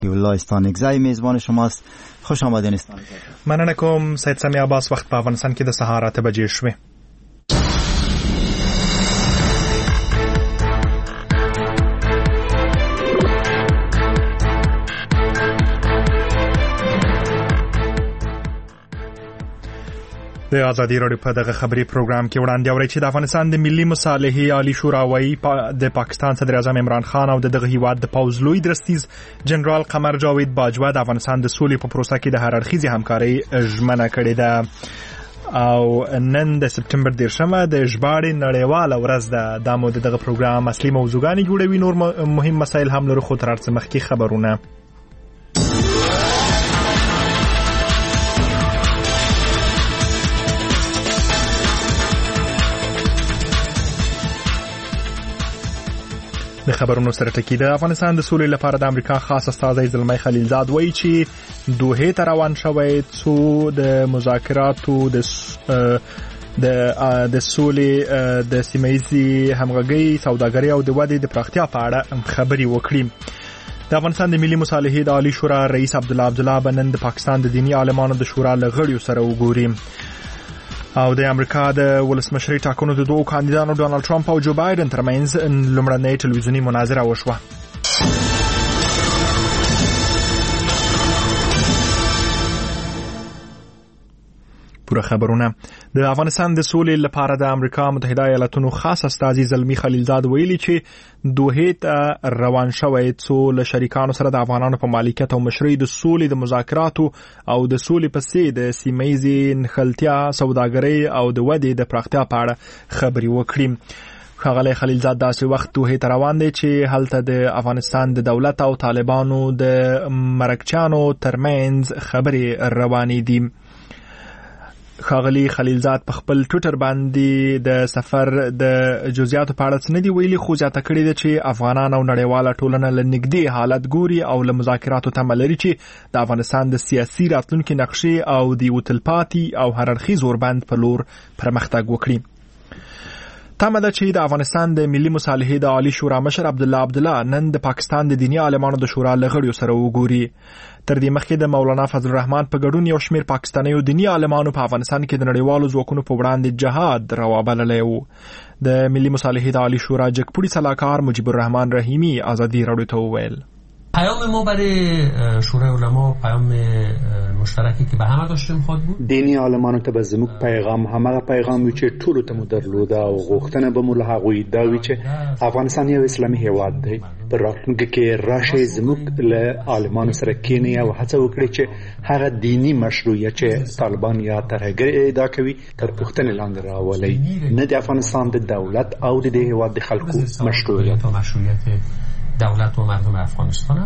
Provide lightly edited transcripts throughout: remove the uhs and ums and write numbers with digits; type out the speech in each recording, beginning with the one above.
الله استانکزی میزبان شماست. خوش آمدین استانکزی. مننه کوم سید سمی عباس. وخت په افغانستان کې د سهار 8 بجې شوې. د ازادي راډیو په دغه خبري پروګرام کې وړاندې اوري چې د افغانستان د ملي مصالحې عالی شورا وايي د پاکستان صدر اعظم عمران خان او دغه هیواد د پوز لوی درستیز جنرال قمر جاوید باجوه د افغانستان د سولې په پروسه کې د هر اړخیزې همکارۍ ژمنه کړې ده. او نن د سپټمبر 10 د ژباړې نړیواله ورځ ده. د مو دغه پروګرام اصلي موضوعګانې جوړوي. نور مهم مسایل هم لري خو تر څه مخکې خبرونه. د خبرونو سره ټکی د افغانستان د سولې لپاره د امریکا خاص استازی زلمی خلیلزاد وایي چې دوحې ته روان شوی څو د مذاکراتو د سولې د سیمه‌ییزې همغږۍ سوداګرۍ او د ودې د پراختیا په اړه خبرې وکړي. د افغانستان د ملي مصالحې د عالی شورا رئیس عبدالله بنن د پاکستان د دینی عالمانو د شورا له غړیو سره وګوري. او د امریکا د ولسمشرۍ ټاکنو د دوه کاندیدانو ډونالد ټرمپ او جو بایدن ترمنځ لومړنۍ ټلویزیونی مناظره وشوه. پوره خبرونه. د افغانستان د سولې لپاره د امریکا متحده ایالاتونو خاص استازي زلمی خلیلزاد ویلي چې دوحې ته روان شوی څو له شریکانو سره د افغانانو په مالکیت او مشرۍ د سولې د مذاکراتو او د سولې پسې د سیمه‌ییزې نښلتیا سوداګرۍ او د ودې د پراختیا په اړه خبرې وکړي. ښاغلی خلیلزاد داسې وخت دوحې ته روان دی چې هلته د افغانستان د دولت او طالبانو د مرکچیانو ترمنځ خبرې روانې دي. ښاغلی خلیلزاد په خپل ټویټر باندې د سفر د جزئیاتو په اړه څه نه دی ویلي، خو زیاته کړې ده چې افغانان او نړیواله ټولنه له نږدې حالت ګوري او له مذاکراتو تمه لري چې د افغانستان د سیاسي راتلونکي نقشې او د یو تلپاتې او هررخیز اوربند په لور پرمختګ وکړي. تمه ده چې د افغانستان د ملي مصالحې د عالی شورا مشر عبدالله نن د پاکستان د دینی عالمانو د شورا له غړیو سره وګوري. تر دې مخکې د مولانا فضل الرحمن په ګډون یو شمېر پاکستانیو دینی عالمانو په افغانستان کې د نړیوالو ځواکونو په وړاندې جهاد راوبللی و. د ملي مصالحې د عالی شورا جګپوړي سلاکار مجیب الرحمن رحیمی ازادي راډیو ته وویل پیام ما برای شورای علما پیام مشترکی که به همه داشتیم خود بود. دینی عالمانو ته به زموږ پیغام همغه پیغام وي چې ټولو ته مو درلوده او غوښتنه به مو له هغوی دا وي چې افغانستان یو اسلامي هیواد دی. په راتلونکي کې راشئ زموږ له عالمانو سره کینئ او هڅه وکړئ چې هغه دینی مشروعیت چې طالبان یا ترهګر ادعا کوي تر پوښتنې لاندې راولئ، نه د افغانستان د دولت او د دې هیواد د خلکو مشروعیت دولت و مردم افغانستان.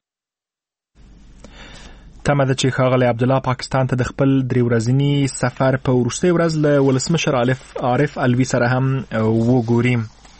تمه ده چې ښاغلی عبدالله پاکستان ته د خپل درې ورځني سفر په وروستۍ ورځ له ولسمشر عارف الوی سره هم وګوري.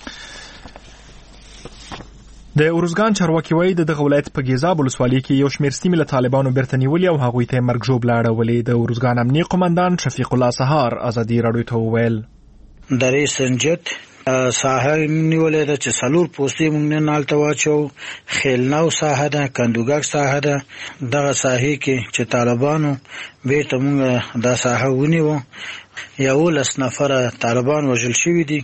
د ارزګان چارواکي وایي د دغه ولایت په ګیزاب ولسوالۍ کې یو شمېر سیمې له طالبانو بیرته نیولې او هغوی ته یې مرګ ژوبله اړولې. د ارزګان امنیه قمندان شفیق الله سهار ازادي راډیو ته وویل درې سنجد ساحه نیولې ده چې څلور پوستې موږ نن هلته واچو. خیلناو ساحه ده، کندوګک ساحه ده. دغه ساحې کې چې طالبانو بیرته موږ دا ساحه ونیوه. 11 نفره طالبان وژل شوي دي.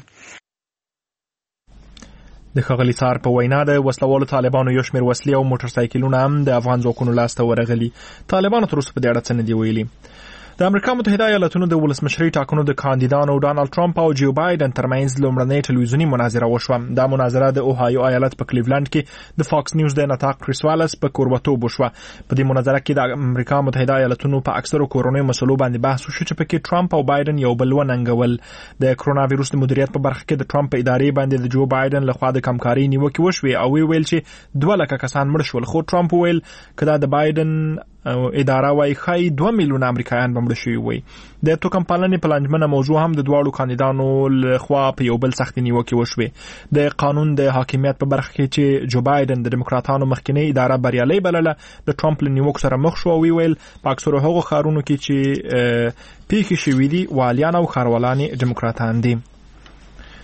د ښاغلي سهار په وینا د وسلوالو طالبانو یو شمېر وسلې او موټر سایکلونه هم د افغان ځواکونو لاسته ورغلي. طالبانو تر اوسه په دې اړه څه نه دي ویلي. د امریکا متحده ایالاتونو د ولسمشرۍ ټاکنو د کاندیدانو ډونالد ټرمپ او جو بایدن ترمنځ لومړنۍ ټلویزیونی مناظره وشوه. دا مناظره د اوهایو ایالت په کلیولند کې د فاکس نیوز د نطاق کریس والس په کوربتوب وشوه. په دې مناظره کې د امریکا متحده ایالاتونو په اکثرو کورنیو مسلو باندې بحث وشو چې پکې ټرمپ او بایدن یو بل وننګول. د کرونا وایروس د مدیریت په برخه کې د ټرمپ په ادارې باندې د جو بایدن لخوا د کمکاري نیوکې وشوې او ویل چې 2 لک کسان مړ شول، خو ټرمپ ویل کدا د بایدن اداره وايي خای 2 میلیونه امریکایان بمړ شوي وي. د توکم پالنې پلانجمنه موضوع هم د دواړو کاندیدانو لخوا په یو بل سختې نیوکې وشوې. د قانون د حاکمیت په برخه کې چې جو بایدن د دموکراتانو مخکینی اداره بریالۍ بلله، د ټرمپ له نیوکو سره مخ شو او ویل په اکثرو هغو ښارونو کې چې پیښې شوې دي والیان او ښاروالان دموکراتان دي.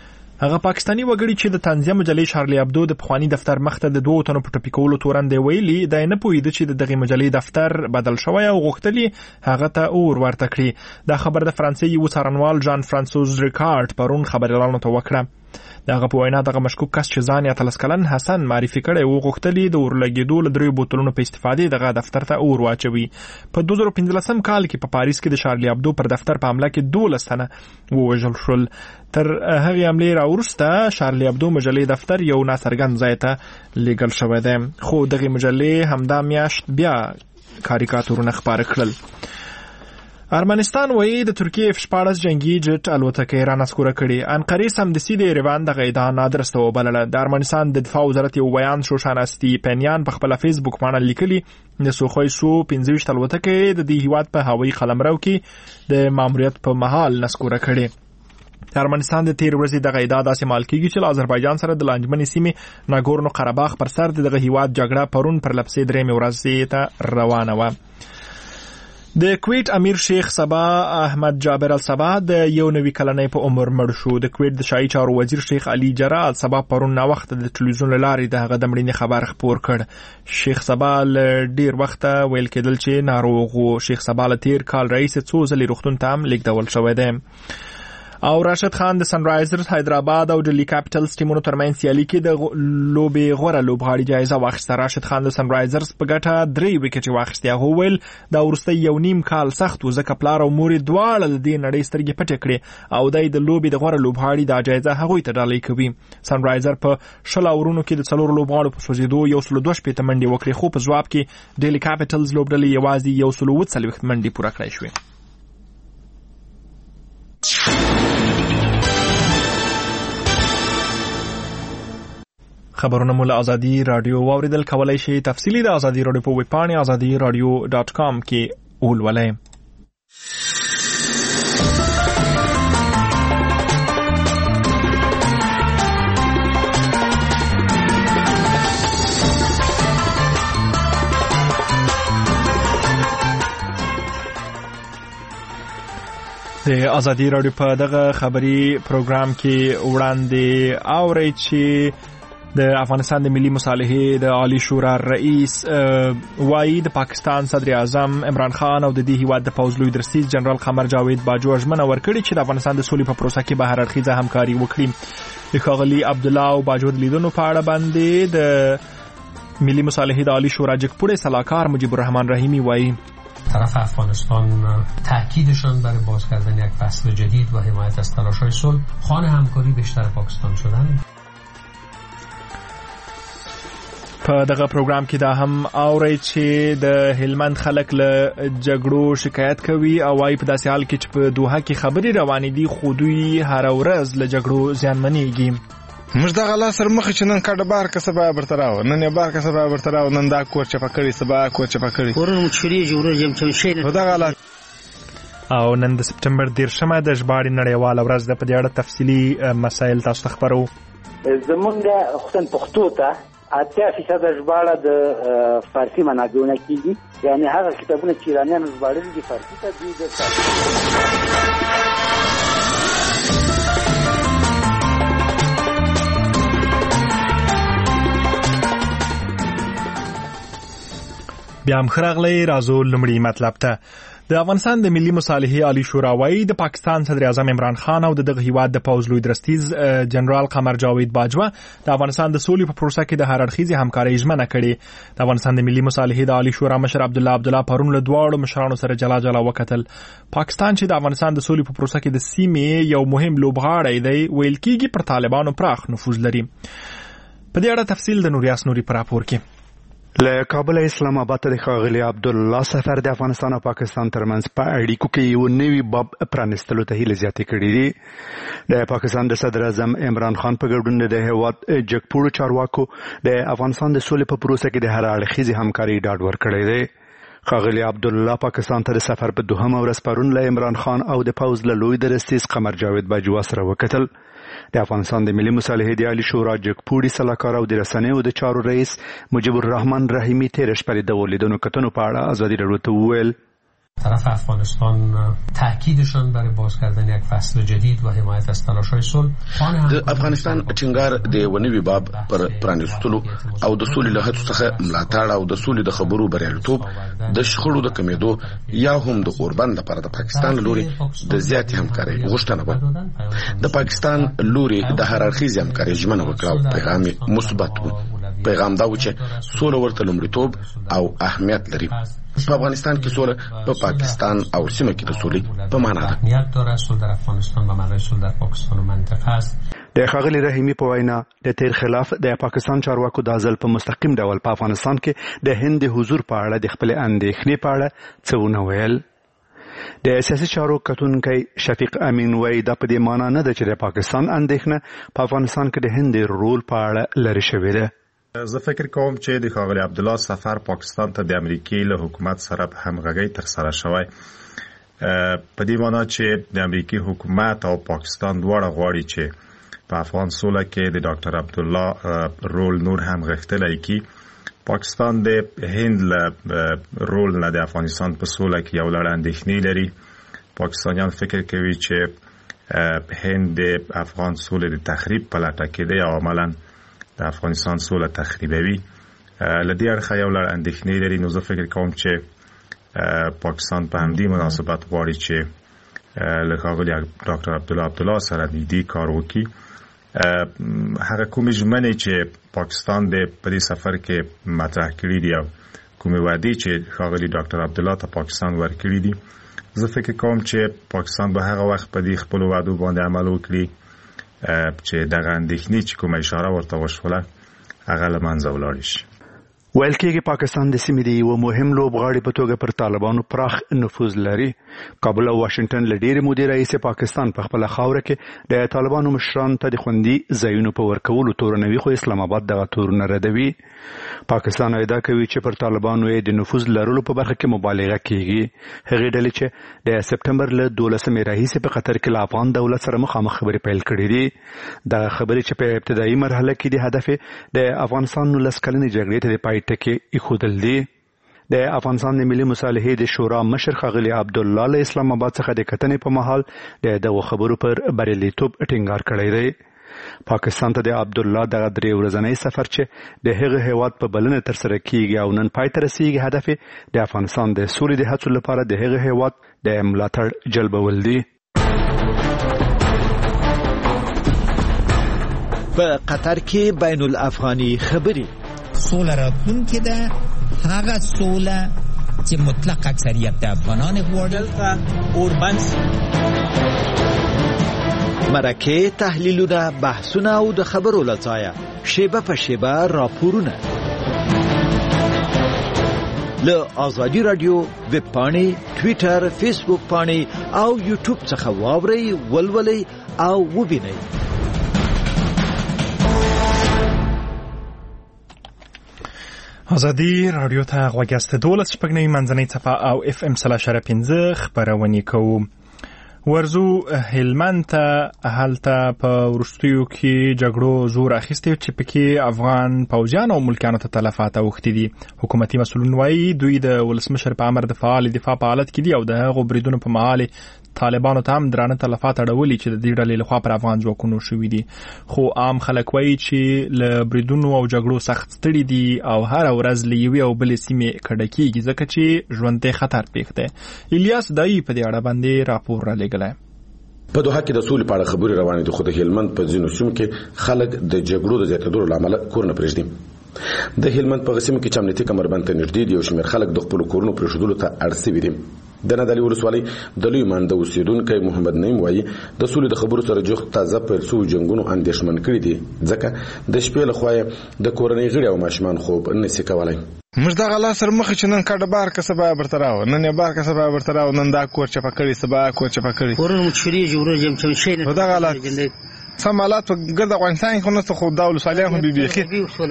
هغه پاکستانی وګړي چې د طنزیه مجلې شارلی ابدو د پخوانی دفتر مخته د 2 تنو په ټپي کولو تورن دی ویلي دا نه پوهیده چې دغه مجلې دفتر بدل شوی او غوښتلی هغه ته اور ورته کړي. دا خبر د فرانسې یو څارنوال جان فرانسوس ریکارډ پرون خبريالانو ته وکړه. دغه په وینا دغه مشکوک کس چې ځان یې 13 کلن حسن معرفي کړی و غوښتلی د اورلګېدو له 3 بوتلونو په استفادې دغه دفتر ته اور واچوي. په 2015 کال کې په پاریس کې د شارلی ابدو پر دفتر په حمله کې 12 تنه ووژل شول. تر هغې حملې راوروسته شارلی ابدو مجلې دفتر یو ناڅرګند ځای ته لیږل شوی دی، خو دغه مجلې همدا میاشت بیا کاریکاتورونه خپاره کړل. ارمنستان وایي د ترکیې F-14 جنگي جټ الوتکې را نسکوره کړي. انقرې سمدستي د ایران دغه ادعا نادرسته وبلله. د ارمنستان د دفاع وزارت یو بیان شوشان استیپانیان په خپل فیسبوک باندې لیکلي د سوخوي سو 15 الوتکې د دې هیواد په هوایي قلمرو کې د ماموریت په محل نسکوره کړي. ارمنستان د تیر ورځې دغه ادعا داسې مال کېږي چې آذربایجان سره د لانجمنې سیمې ناګورنو قرهباغ پر سر دغه هیواد جګړه پرون پر لپسې درېمې ورځې ته روانه وه. د کویت امیر شیخ صبا احمد جابر الصبا د 91 کلنۍ په عمر مړ شو. د کویت د شاهي چارو وزیر شیخ علي جرا الصبا پرون نا وخت د ټلویزیون لارې د هغه د مړینې خبر خپور کړ. شیخ صبا ډیر وخت ویل کېدل چې ناروغ و. شیخ صبا له تیر کال رئیس څو ځلې روغتون ته هم لیږدول شوی دی. او راشد خان د سن رایزرز حیدرآباد او ډیلی کیپټلز ټیمونو ترمنځ سیالي کې د لوبې غوره لوبغاړي جایزه واخیسته. راشد خان د سن رایزرز په ګټه 3 وکټې واخیستې. هغه ویل دا وروسته یو نیم کال سخت و ځکه پلار او مور دواړه د دې نړۍ سترګې پټې کړې او د لوبې د غوره لوبغاړي دا جایزه هغوی ته ډالۍ کوي. سن رایزر په 10 اورونو کې د 4 لوبغاړو په سوځېدو 102 منډې وکړې، خو په ځواب کې ډیلی کیپټلز لوبډلې یوازې 140 منډې پوره کړې شوې. خبرونه مولا ازادي رادیو واوریدل کولای شي. تفصیلی د ازادي رادیو په ویب پاڼه azadiradio.com کې ولولئ. د ازادي رادیو په دغه خبري پروګرام کې وړاندې اورئ چې د افغانستان د ملي مصالحې د عالی شورا رئیس وایي د پاکستان صدر اعظم عمران خان او د دې هیواد د پوځ لوی درستیز جنرال قمر جاوید باجو ژمنه ورکړې چې د افغانستان د سولې په پروسه کې به هر اړخیزه همکاري وکړي. د ښاغلي عبدالله او باجو د لیدنو په اړه باندې د ملي مصالحې د عالی شورا جګپوړی سلاکار مجیب الرحمن رحیمی وایي طرف افغانستان تاکیدشان برای باز کردن یک فصل جدید و حمایت از تلاش‌های صلح خوان همکاری بیشتر پاکستان شدن. په دغه پروګرام کې دا هم اورئ چې د هلمند خلک له جګړو شکایت کوي او وايي په داسې حال کې چې په دوحه کې خبرې روانې دي خو دوی هر ورځ له جګړو زیانمنېږي. موږ دغه لاس سره مخ چې نن کډه بار که سبا برتراو نن یې بار که سبا برتراو نن دا کور چپه کړي سبا کور چپه کړي ورونو چوري جوړ یم چې شي دغه لاس. او نن د سپټمبر 13 د ژباړې نړیواله ورځ ده. په دې اړه تفصیلي مسایل تاسو ته خبرو. زمونږ خصوصا پښتو ته 80% ژباړه د فارسی منابعونه کیږي، یعنی هغه کتابونه چې ایرانیان ژباړلي دي فارسی ته دوی د بیا هم خراغلی رازو لمړی مطلب ته. د افغانستان د ملي مصالحې عالی شورا وایي د پاکستان صدر اعظم عمران خان او دغه هیواد د پوځ لوی درستیز جنرال قمر جاوید باجوا د افغانستان د سولې په پروسه کې د هر اړخیزې همکارۍ ژمنه کړې. د افغانستان د ملي مصالحې د عالی شورا مشر عبدالله پرون له دواړو مشرانو سره جلا جلا وکتل. پاکستان چې د افغانستان د سولې په پروسه کې د سیمې یو مهم لوبغاړی دی ویل کېږي پر طالبانو پراخ نفوذ لري. په دې اړه تفصیل د نوریاس نوري پر راپور کې. له کابل اسلام آباد ته د ښاغلي عبدالله سفر د افغانستان او پاکستان ترمنځ په اړیکو کې یو نوی باب پرانستلو ته هیله زیاتې کړې دي. د پاکستان د صدر اعظم عمران خان په ګډون د هیواد جګپوړو چارواکو د افغانستان د سولې په پروسه کې د هر اړخیزې همکاري ډاډ ورکړی دی. ښاغلي عبدالله پاکستان ته د سفر په 2مه ورځ پرون له عمران خان او د پوځ له لوی درستیز قمر جاوید باجوا سره وکتل. د افغانستان د ملي مصالحې د عالی شورا جګپوړي سلاکار او د رسنیو د چارو رئیس مجیب الرحمن رحیمی تیر شپه د ولیدونو کتنو په اړه ازادي راډیو ته وویل طرف افغانستان تاکیدشان برای باز کردن یک فصل جدید و حمایت از تلاش‌های صلح د افغانستان ټینګار د ونوي باب پر پرانیستلو او د سولې له هڅو څخه ملاتړ او د سولې د خبرو بریالیتوب د شخړو د کمیدو یا هم د قربان لپاره د پاکستان لوري د زیاتې همکاري غوښتنه وه. د پاکستان لوري د هر اړخیزې همکاري ژمنه وکړه او پیغام مثبت و. پیغام دا و چې سوله ورته لومړیتوب او اهمیت لري. په افغانستان کې سوله په پاکستان او سیمه کې د سولې په معنا ده. اهمیت داره سوله در افغانستان به معنای سوله در پاکستان و منطقه است. د ښاغلي رحیمي په وینا د تیر خلاف د پاکستان چارواکو د ځل په مستقیم ډول په افغانستان کې د هند حضور په اړه د خپل اندېښنې په اړه څه ونه ویل. د سیاسي چارو کتونکی شفیق امین وایي دا په دې معنا نه ده چې د پاکستان اندېښنه په افغانستان کې د هند رول په اړه لرې شوې ده. زه فکر کوم چې د ښاغلي عبدالله سفر پاکستان ته د امریکای له حکومت سره په همغږۍ ترسره شوی په دې معنی چې د امریکای حکومت او پاکستان دواړه غواړي چې په افغان سوله کې د ډاکټر عبدالله رول نور هم غښتلی کی. پاکستان د هند له رول نه د افغانستان په سوله کې یو لړ اندېښنې لري. پاکستانیان فکر کوي چې هند د افغان سولې د تخریب په لټه کې دی او عملاً د افغانستان سوله تخریبوي. له دې اړخه یو لړ اندېښنې لري. نو زه فکر کوم چې پاکستان په همدې مناسبت غواړي چې له ښاغلي ډاکټر عبدالله سره نږدې کار وکړي. هغه کومې ژمنې چې پاکستان د په دې سفر کې مطرح کړي دي او کومې وعدې چې ښاغلي ډاکټر عبدالله ته پاکستان ورکړي دي، زه فکر کوم چې پاکستان به هغه وخت په دې خپل وعدو باندې عمل وکړي چې دغه اندېښنې چې کومه اشاره ورته وشوله هغه له منځه ولاړ شي. ویل کېږي پاکستان د سیمې د یو مهم لوبغاړي په توګه پر طالبانو پراخ نفوذ لري. کابل او واشنگټن له ډېرې مودې راهیسې پاکستان په خپله خاوره کې د طالبانو مشرانو ته د خوندي ځایونو په ورکولو تورنوي، خو اسلام آباد دغه تورونه ردوي. پاکستان ادعا کوي چې پر طالبانو یې د نفوذ لرلو په برخه کې مبالغه کېږي. هغې ډلې چې د سپټمبر له 12 راهیسې په قطر کې له افغان دولت سره مخامخ خبرې پیل کړې دي. دغه خبرې چې په ابتدایي مرحله کې د هدف د افغانستان 19 کلنې جګړې ته د پای ټکی ایښودل دي. د افغانستان د ملي مصالحې د شورا مشر ښاغلي عبدالله له اسلام آباد څخه د کتنې په مهال د دغو خبرو پر بریالیتوب ټینګار کړی دی. پاکستان ته د عبدالله دغه 3 ورځنی سفر چې د هغه هیواد په بلنه ترسره کیږي او نن پای ته رسیږي، هدف د افغانستان د سولې د هڅو لپاره د هغه هیواد د ملاتړ جلبول دي. په قطر کې بین الافغاني خبري سوله راتلونکې ده، هغه سوله چې مطلق اکثریت د افغانان غواړي. اوربن مرکه تحلیلونه، بحثونه او د خبرو لځایه شیبه په شیبه راپورونه له آزادی رادیو ویب پاڼې، ټویټر، فیسبوک پاڼې او یوټیوب څخه واورئ، ولولئ او وبینئ. آزادی رادیو ته غوږ یاست. 12 منځنۍ صفحه او FM 3.5 خبرونه کوو. ورزو هلمند ته هلته په وروستیو کې جګړو زور اخیستی چې پکې افغان پوځیان او ملکیانو ته تلفات اوښتي دي. حکومتي مسؤلین وایي دوی د ولسمشر په امر د فعال دفاع په حالت کې دي او د هغو بریدونو په مهال طالبانو ته هم درانه تلفات اړولي چې د دې ډلې لخوا پر افغان ځواکونو شوي دي. خو عام خلک وایي چې له بریدونو او جګړو سخت ستړي دي او هر ورځ له یوې او بلې سیمې کډه کېږي ځکه چې ژوند ته خطر پېښ دی. الیاس دایي په دې اړه باندې راپور را لېږلی. په دوحه کې د سولې په اړه خبرې روانې دي، خو د هلمند په ځینو سیمو کې خلک د جګړو د زیاتېدو له امله کورونه پرېږدي. د هلمند په سیمو کې چې امنیتي کمربند ته نږدې دي، یو شمېر خلک د خپلو کورونو پرېښودلو ته اړ سوي دي. د نادعلي ولسوالۍ د لوی مانده اوسېدونکی محمد نعیم وایي د سولې د خبرو سره جوخت تازه پیل شوي جنګونو اندېښمن کړي دي، ځکه د شپې لخوا د کورنۍ غړي او ماشومان خوب نشي کولی. موږ دغه لاس سره مخ چې نن کډه بار که سبا برته راو، نن یې بار که سبا برته راو، نن دا کور چپه کړي، سبا کور چپه کړي، کورونه مو چوري جوړه جام چې شي دغه حالات سم حالات په ګرد افغانستان کې خو نه خو دا ولسوالیان هم بیخي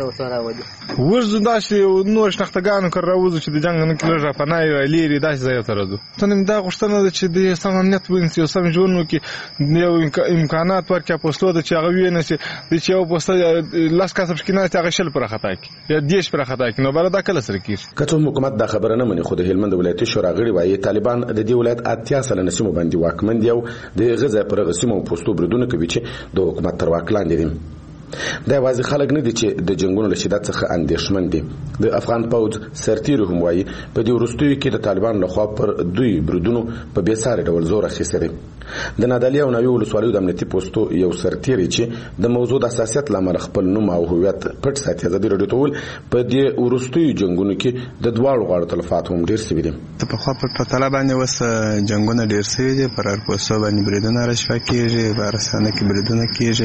ورځو داسې نور شنختګانو کر راوځو چې د جنګ نه کلر پناه لیري داسې ځای ته راځو ته نیم دا غوښتنه ده چې د سم امنیت ونیسي او سم ژوند کې یو امکانات ورکړي پوسټو د چې هغه ویني چې د چې یو پوسټ لاس کاسب کې نه هغه شل پر خطا کې یا دیش پر خطا کې نو بل دا کله سره کیږي کته حکومت دا خبره نه مني خو د هلمند ولایت شورا غړي وايي طالبان د دې ولایت 80% سیمو باندې واکمن دي او د غزا پر سیمو پوسټو بردونه کوي چې د حکومت تر واک لاندې دي دا واځي خلک نه دي چې د جنگونو له شدت څخه اندېښمن دي د افغان پوز سرتیر هم وايي په دې ورستیو کې د طالبان لخوا پر دوی بردونو په بیساره ډول زور اخیستي د نادالیا او نوی ولسوالیو د امنیتي پوسټو یو سرتیر چې د موضوع د اساسیت لامل خپل نوم او هویت پټ ساتي ازادي رادیو ټول په دې ورستیو جنگونو کې د دواړو غاړو تلفات هم ډیر سوي دي په خوا په طالبان باندې وس جنگونه ډیر سوي دي پر پوسټو باندې بریدونه راشفا کیږي بارسانه کې بریدونه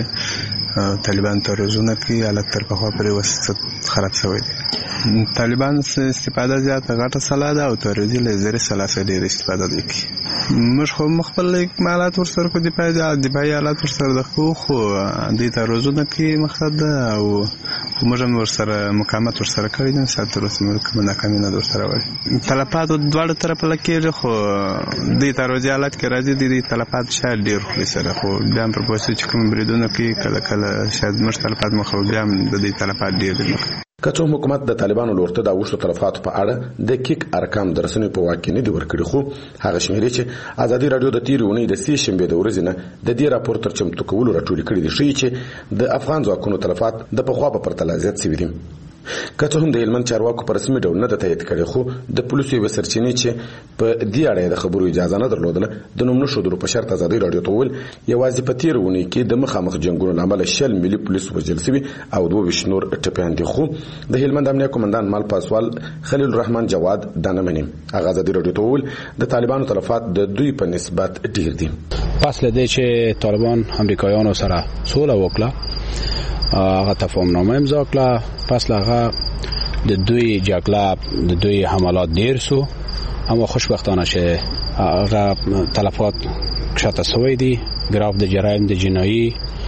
کیږي طالبان تروزونه کوي حالت تر په خوا پرې وسط خراب شوی دی طالبان استفاده زیاته غټه سلا ده او تروزی له زری سلاسه ډیر استفاده کوي موږ خو مخبل اکمالات ورسره کو دفاعي حالات ورسره د خو د تروزونه کوي مقصد او موږ ورسره مقاومت ورسره کړی نه ساتو رسمي کومه ناکامي نه ورسره وړي طلبات دواړه طرف لکه خو د تروزی حالات کې راځي د طلبات شاید ډیر خو سره خو بیا په پوسټ چې کوم بریدونه کوي کله شاید موږ طلبات مخه بیا د دې طلبات ډیر دي کچو حکومت د طالبانو لورته د اوښتو طرفاتو په اړه د کیک ارقام درسنې په واقع نه دی ورکړي خو هغه شمیرې چې ازادي رادیو د تیرونی د سې شنبه د ورځې نه د دې راپور تر چمتو کولو راټول کړي دي چې د افغان ځواکونو طرفات د پخوا په پرتله زیات سوي دي کته هم د هلمند چارواکو پر رسمي ډول نه د تایید کړي خو د پولیسو یو سرچینې چې په دې اړه د خبرو اجازه نه درلودله د نوم نشودلو په شرط ازادي رادیو ته ول یوازې په تیرونی کې د مخامخ جنگونو لامل شل ملي پولیس وژل شوي او 22 نور ټپيان دي خو د هلمند امنیه قومندان مال پاسوال خلیل الرحمن جواد دانه منی هغه ازادي رادیو ته ول د طالبانو طرفات د دوی په نسبت ډیر دي پس لدې چې طالبان امریکایانو سره سوله وکړه هغه تفاهمنامه امضا کړه پس هغه د دوی جګړه د دوی حملات ډیر سو اما خوشبختانه چې هغه تلفات کشته سوی دي گراف د جرایم د جنایی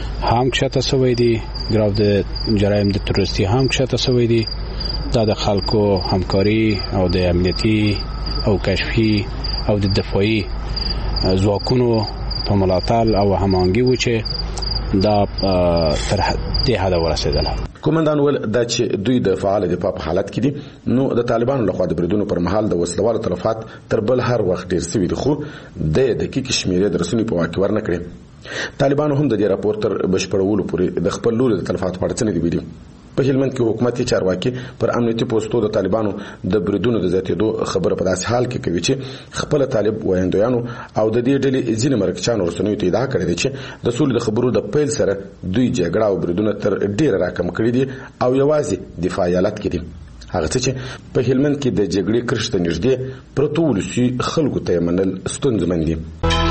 هم کشته سوی دي گراف د جرایم د تروریستی هم کشته سوی دي دا د خلکو همکاري او د امنیتي او کشفي او د دفاعي ځواکونو په ملاتړ او هماهنګي و چې دا تر دې حد ورسېدل کومندان ول دا چې دوی د فعال دفاع په حالت کې دي نو د طالبانو لخوا د بریدونو پر مهال د وسلوالو طرفات تر بل هر وخت ډیر سوي دي خو د دقیق شمیرې درسونی په واقع ورنه کړي طالبانو هم د دې راپور تر بشپړولو پورې د خپل لوري د تلفات په اړه څه نه دی ویلي په هلمند کې حکومتي چارواکي پر امنیتي پوسټو د طالبانو د بریدونو د زیاتېدو خبره په داسې حال کې کوي چې خپل طالب وایندویانو او د دې ډلې ځینې مرکچانو رسنیو ته ادعا کړې ده چې د سولې د خبرو د پیل سره دوی جګړه او بریدونه تر ډیره راکم کړي دي او یوازې دفاعي حالت کې دي هغه چې په هلمند کې د جګړې کرښته نږدې پروتو ولسي خلکو ته منل ستونزمن دي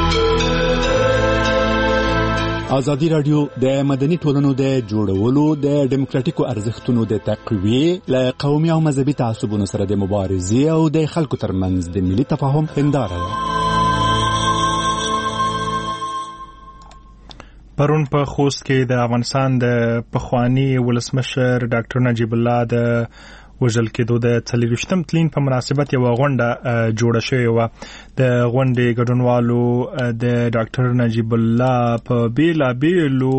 ازادي رادیو د مدني ټولنو د جوړولو د ډیموکراتیکو ارزښتونو د تقویې له قومي او مذهبي تعصبونو سره د مبارزې او د خلکو ترمنځ د ملي تفاهم هنداره ده. پرون په خوست کې د افغانستان د پخوانی ولسمشر ډاکټر نجیب الله د وژل کېدو د 40 تلین په مناسبت یو غونډه جوړه شوې و. د غونډې ګډونوالو د ډاکټر نجیب الله په بیلابیلو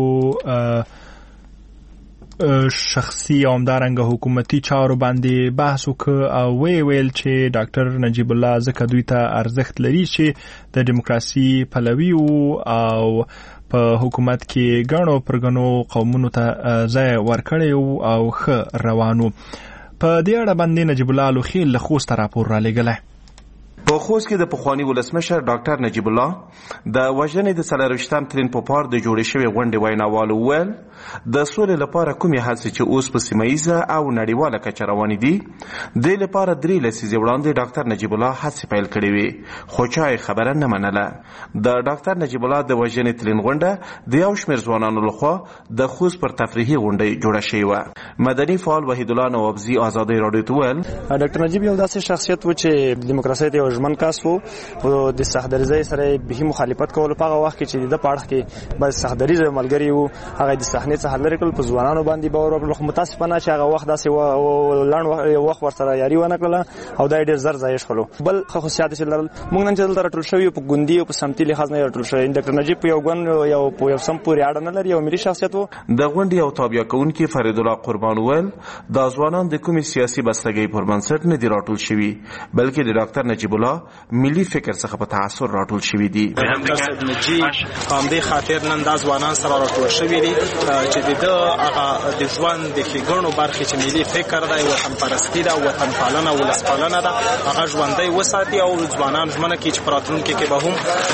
شخصي او همدارنګه حکومتي چارو باندې بحث وکړ او ویل چې ډاکټر نجیب الله ځکه دوی ته ارزښت لري چې د دیموکراسي پلوي او په حکومت کې ګڼو پرګنو قومونو ته ځای ورکړی او ښه روانو. په دې اړه باندې نجیب الله لوخیل له خوست راپور را لګلای. په خوست کې د پخوانی ولسمشر ډاکټر نجیب الله د وژنې د 40 تلین په پار د جوړې شوې غونډې ویناوالو ول د سولې لپاره کومې هڅې چې اوس په سیمایي او نړیواله کچه روانې دي د لپاره 3 لسیزې وړاندې ډاکټر نجیب الله هڅې پیل کړې وي خو چا خبره نه منله. د ډاکټر نجیب الله د وژنې تلین غونډه د یو شمېر ځوانانو لخوا د خوست پر تفریحي غونډه جوړه شوې و. مدني فعال وحید الله نوابزي ازادي رادیو ته ول ډاکټر نجیب یو داسې شخصیت و چې دیموکراسي ته ارزمن کس وو او د صحدرزي سره به مخالفت کول په هغه وخت کې چې د پاړه کې بس صحدرزي ملګری وو هغه د صحنه څخه لری کول په ځوانانو باندې باور ورکړل. متاسفانه چې هغه وخت داسې لاند وخت ورسره یاري ونه کړله او دا ډېر زر ځای شول. بل خصوصیات چې لرل موږ نن چې دلته راټول شوی په ګوندی او په سمتي لحاظ نه راټول شوی. ډاکټر نجیب یو ګوند یو په سم پورې اړه نه لري او ملي شخصیت وو. د غونډې او تابع کوونکي فرید الله قربان ویل د ځوانان د کومي سیاسي بستګۍ پر بنسټ نه دی راټول شوی بلکې د ډاکټر نجیب الله ملي فکر څخه په تاثر راټول شوی دی. ډاکټر نجیب هم د خاطر نن د ځوانان سره راټول شوی دی چې د هغه د ژوند د ښېګڼو برخې چې ملي فکر دی وطن پرستی ده وطن پالنه ولس پالنه ده هغه ژوندۍ وساتي او ځوانان ژمنه کوي چې په راتلونکي کې به هم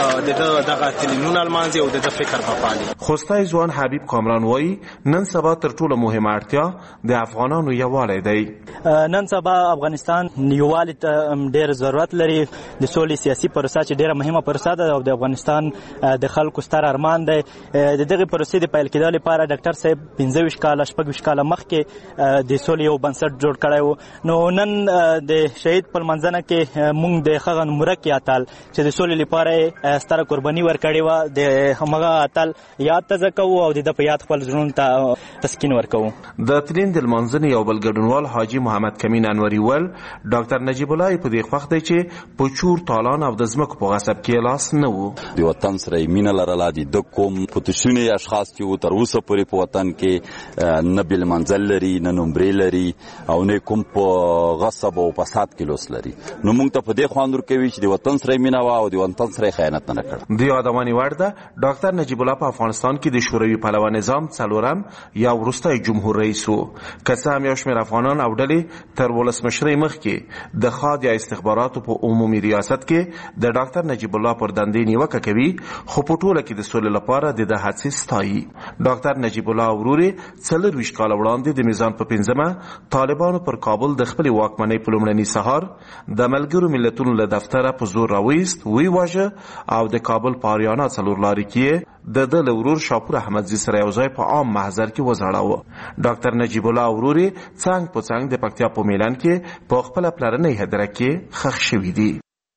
د دغه تلینونه لمانځي او د فکر په پالي. خوستی ځوان حبیب کامران وایي نن سبا تر ټولو مهمه اړتیا د افغانانو یووالی دی. نن سبا افغانستان یووالي ته ډېر ضرورت لري. د سولې سیاسي پروسه چې ډېره مهمه پروسه ده او د افغانستان د خلکو ستر ارمان دی. د دغه پروسې د پیل کېدو لپاره ډاکټر صاحب 25 کاله 26 کاله مخکې د سولې یو بنسټ جوړ کړی و. نو نن د شهید په منځنه کې موږ د هغه مرکې اتل چې د سولې لپاره ستره قرباني ورکړې وه د همغه اتل یاد تازه کوو او د په یاد خپل زړونو ته تسکین ورکوو. د تلین د لمانځنې یو بل ګډونوال حاجي محمد کمین انوري ول ډاکټر نجیب الله په دې خوښ دی چې په چور تالان او د ځمکو په غصب کې لاس نه وو. د وطن سره مینه لرله د کوم پوتشونې اشخاص چې تر اوسه پورې په وطن کې نه بل منزل لري نه نمبرې لري او نه کوم په غصب او فساد کې لوس لري. نو موږ ته په دې خواندور کوي چې د وطن سره مینه وا او د وطن سره خیانت نه کړ. د یادوانی ورده ډاکټر نجیب الله په افغانستان کې د شوروي پهلوي نظام څلورم یا وروستی جمهور رئیس وو. که څه هم یو شمېر افغانان او ډلې تر ولسمشرۍ مخکې د خاد یا استخباراتو په عمومي ریاست کې د ډاکټر نجیب الله پر دندې نیوکه کوي خو په ټوله کې د سولې لپاره د هڅې ستایي. ډاکټر نجیب الله ورور 24 کال وړاندې د میزان په 5مه طالبانو پر کابل د خپل واکمنۍ په لومړني سهار د ملګرو ملتونو له دفتره په زور راويست وی واژه او د کابل په اریانا څلور لارې کې د ورور شاپور احمدزي سره یو ځای په عام محضر کې وزړاوه. ډاکټر نجیب الله ورور څنګ په څنګ د پکتیا په میلان کې په خپل پلرنۍ هدیره کې خښ شوی دی.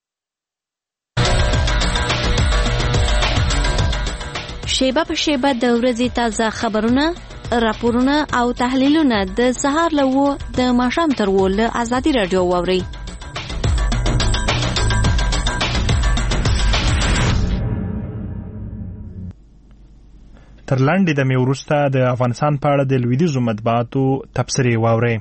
شیبه په شیبه د ورځې تازه خبرونه راپورونه او تحلیلونه د سهار له د ماښام تر له ازادي رادیو واوري. تر لاندې د مې وروسته د افغانستان په اړه د لویدیځو مطبوعاتو تبصرې واورئ.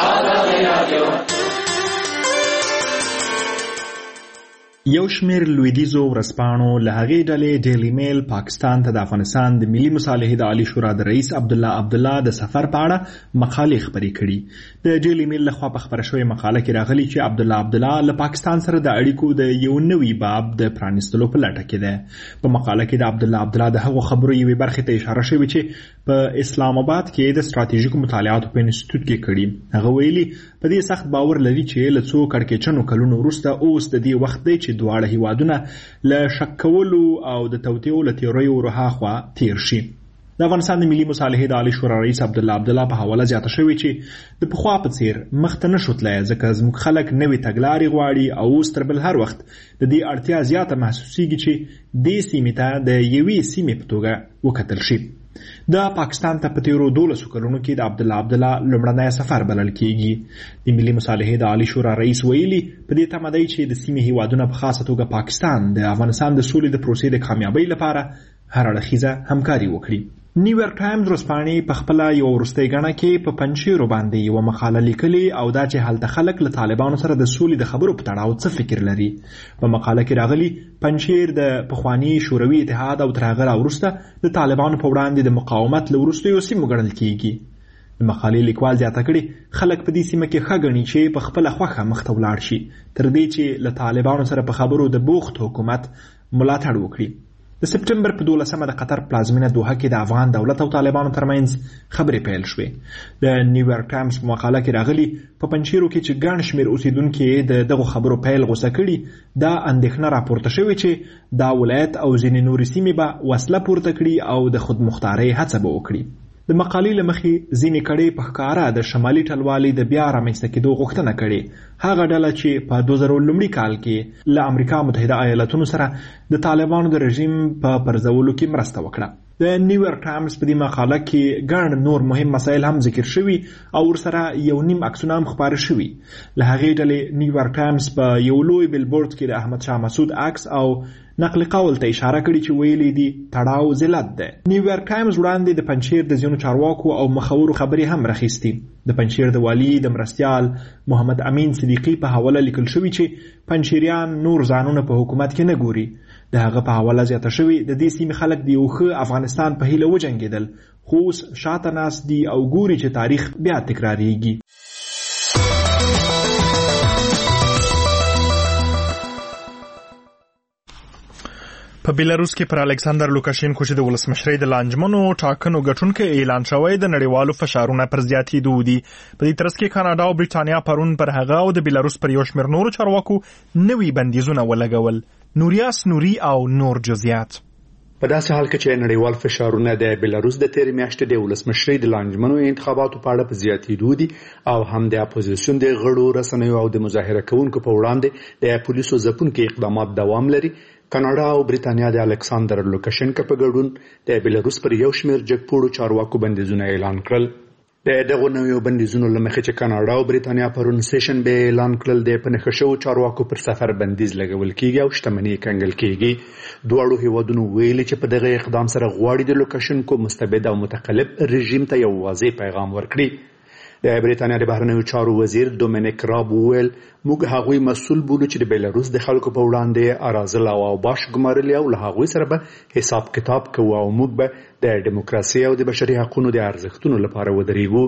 یو شمېر لویدیځو ورځپاڼو له هغې ډلې ډیلی میل پاکستان ته د افغانستان د ملي مصالحې د عالی شورا د رئیس عبدالله د سفر په اړه مقالې خپرې کړي. د ډیلی میل لخوا په خپره شوې مقاله کې راغلي چې عبدالله له پاکستان سره د اړیکو د یو نوي باب د پرانیستلو په لټه کې ده. په مقاله کې د عبدالله د هغو خبرو یوې برخې ته اشاره شوې چې په اسلام آباد کې د ستراتیژیکو مطالعاتو په انسټیټیوټ کې کړي. هغه ویلي په دې سخت باور لري چې له څو کړکېچنو کلونو وروسته اوس د دې وخت دی چې دواړه هیوادونه له شک کولو او د توطیو له تیوریو ورهاخوا تیر شي. د افغانستان د ملي مصالحې د عالی شورا رئیس عبدالله په حواله زیاته شوې چې د پخوا په څیر مخته نشو تللی ځکه زموږ خلک نوې تګلارې غواړي او اوس تر بل هر وخت د دې اړتیا زیاته محسوسیږي چې دې سیمې ته د یوې سیمې په توګه وکتل شي. د پاکستان ته په تیرو 12 کلونو کې د عبدالله لومړنی سفر بلل کېږي. د ملي مصالحې د عالی شورا رئیس ویلي په دې تمه دی چې د سیمې هیوادونه په خاصه توګه پاکستان د افغانستان د سولې د پروسې د کامیابۍ لپاره هر اړخیزه همکاري وکړي. نیویارک ټایمز ورځپاڼې په خپله یوه وروستۍ ګڼه کې په پنجشیرو باندې یوه مقاله لیکلې او دا چې هلته خلک له طالبانو سره د سولې د خبرو په تړاو څه فکر لري. په مقاله کې راغلي پنجشیر د پخواني شوروي اتحاد او تر هغه وروسته د طالبانو په وړاندې د مقاومت له وروستیو سیمو ګڼل کېږي. د مقالې لیکوال زیاته کړې خلک په دې سیمه کې ښه ګڼي چې په خپله خوښه مخته ولاړ شي تر دې چې له طالبانو سره په خبرو د بوخت حکومت ملاتړ وکړي. د سپټمبر په 12مه د قطر پلازمینه دوحه کې د افغان دولت او طالبانو ترمنځ خبرې پیل شوې. د نیویارک ټایمز په مقاله کې راغلي په پنجشیرو کې چې ګڼ شمېر اوسیدونکي د دغو خبرو پیل غوسه کړي دا اندېښنه راپورته شوې چې دا ولایت او ځینې نورې سیمې به وسله پورته کړي او د خودمختارۍ هڅه به وکړي. د مقالې له مخې ځینې کړۍ په ښکاره د شمالي ټلوالې د بیا رامنځته کېدو غوښتنه کړې. هغه ډله چې په 2001 کال کې له امریکا متحده ایالاتونو سره د طالبانو د رژیم په پرځولو کې مرسته وکړه. د نیویارک ټایمز په دې مقاله کې ګڼ نور مهم مسایل هم ذکر شوي او ورسره یو نیم عکسونه هم خپاره شوي. له هغې ډلې نیویارک ټایمز په یو لوی بیلبورډ کې د احمد شاه مسعود عکس او نقل قول ته اشاره کړې چې ویلي دي تړاو ذلت ده. نیویارک ټایمز وړاندې د پنجشیر د ځینو چارواکو او مخورو خبرې هم راخیستي. د پنجشیر د والي د مرستیال محمد امین صدیقي په حواله لیکل شوي چې پنجشیریان نور ځانونه په حکومت کې نه ګوري. د هغه په حواله زیاته شوي د دې سیمې خلک د یو ښه افغانستان په هیله وجنګېدل، خو اوس شاته ناست دي او ګوري چې تاریخ بیا تکراریږي. په بیلاروس کې پر الکساندر لوکاشینکو چې د ولسمشرۍ د لانجمنو ټاکنو ګټونکی اعلان شوی د نړیوالو فشارونو پر زیاتېدو دي. په دې ترڅ کې کاناډا او برېټانیا پرون پر هغه او د بیلاروس پر یو شمېر نورو چارواکو نوي بندیزونه ولګول. نوریاس نوري او نور جزئیات. په داسې حال کې چې نړیوال فشارونه د بیلاروس د تیر میاشتې د ولسمشرۍ د لانجمنو انتخاباتو په اړه په زیاتېدو دي او هم د اپوزیسیون د غړو رسنیو او د مظاهره کوونکو په وړاندې د پولیسو ځپونکو اقدامات دوام لري. کاناډا او برېټانیا د الکساندر لوکاشینکو په ګډون د بیلاروس پر یو شمېر جګپوړو چارواکو بندیزونه اعلان کړل. د دغه نویو بندیزونو له مخې چې کاناډا او برېټانیا پرون سیشن به اعلان کړل د پنهخه شوو چارواکو پر سفر بندیز لګول کیږي او شتمنۍ کنګل کیږي. دواړو هیوادونو ویلي چې په دغه اقدام سره غواړي د لوکاشینکو مستبد او متقلب رژیم ته یو واضح پیغام ورکړي. د برېټانیا د بهرنیو چارو وزیر دومینیک راب ویل موږ هغوی مسؤل بولو چې د بیلاروس د خلکو په وړاندې اراذل او باش ګمارلي او له هغوی سره به حساب کتاب کوو او موږ به د دیموکراسي او د بشري حقوقو د ارزښتونو لپاره ودرېږو.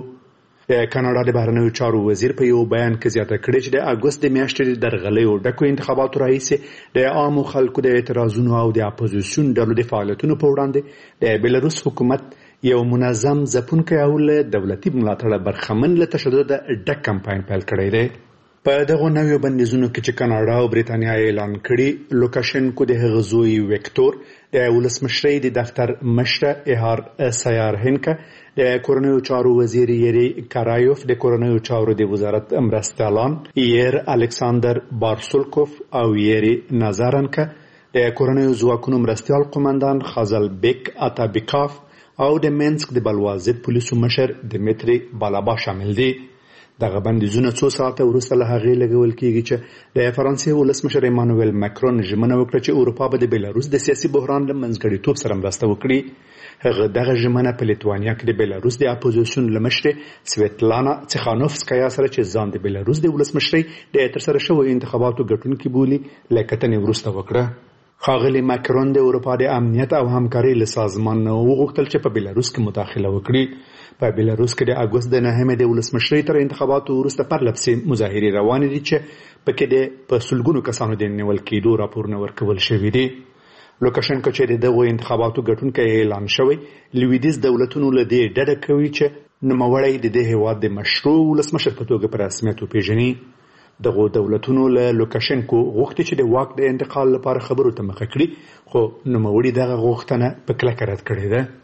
د کاناډا د بهرنیو چارو وزیر په یو بیان کې زیاته کړې چې د اګوست د میاشتې د درغلیو ډکو انتخاباتو راهیسې د عامو خلکو د اعتراضونو او د اپوزیسیون ډلو د فعالیتونو په وړاندې د بیلاروس حکومت یو منظم ځپونکی او له دولتي ملاتړه برخمن له تشدد ډک کمپاین پیل کړی دی. په دغه نویو بندیزونو کې چې کاناډا او برېټانیا اعلان کړي، لوکاشینکو د هغه زوی ویکتور د ولسمشرۍ د دفتر مشره ایهار سیارهنکا، د کورنیو چارو وزیر یری کارایوف، د کورنیو چارو د وزارت مرستیالان ایر الکساندر بارسولکوف او یری نازارنکا، د کورنیو ځواکونو مرستیال قومندان خازل بیک اتابیکاف او د مینسک د بلوازد پولیسو مشر دمیتری بالابا شامل دي. دغه بندیزونه څو ساعته وروسته له هغې لګول کیږي چې د فرانسې ولسمشر ایمانویل ماکرون ژمنه وکړه چې اروپا به د بیلاروس د سیاسي بحران له منځګړیتوب سره مرسته وکړي. هغه دغه ژمنه په لیتوانیا کې د بیلاروس د اپوزیسیون له مشرې سویتلانا تیخانوفسکایا سره چې ځان د بیلاروس د ولسمشرۍ د ترسره شویو انتخاباتو ګټونکي بولي له کتنې وروسته وکړه. ښاغلي ماکرون د اروپا د امنیت او همکارۍ له سازمان نه وغوښتل چې په بیلاروس کې مداخله وکړي. په بیلاروس کې د اګوست د 9 د ولسمشرۍ تر انتخاباتو وروسته پرلپسې مظاهرې روانې دي چې پکې د په سلګونو کسانو د نیول کېدو راپورونه ورکول شوي دي. لوکاشینکو چې د دغو انتخاباتو ګټونکی اعلان شوی، لویدیځ دولتونو له دې ډډه کوي چې نوموړی د دې هېواد د مشروع ولسمشر په توګه په رسمیت وپېژني. دغو دولتونو له لوکاشینکو غوښتي چې د واک د انتقال لپاره خبرو ته مخه کړي، خو نوموړي دغه غوښتنه په کلکه رد کړې ده.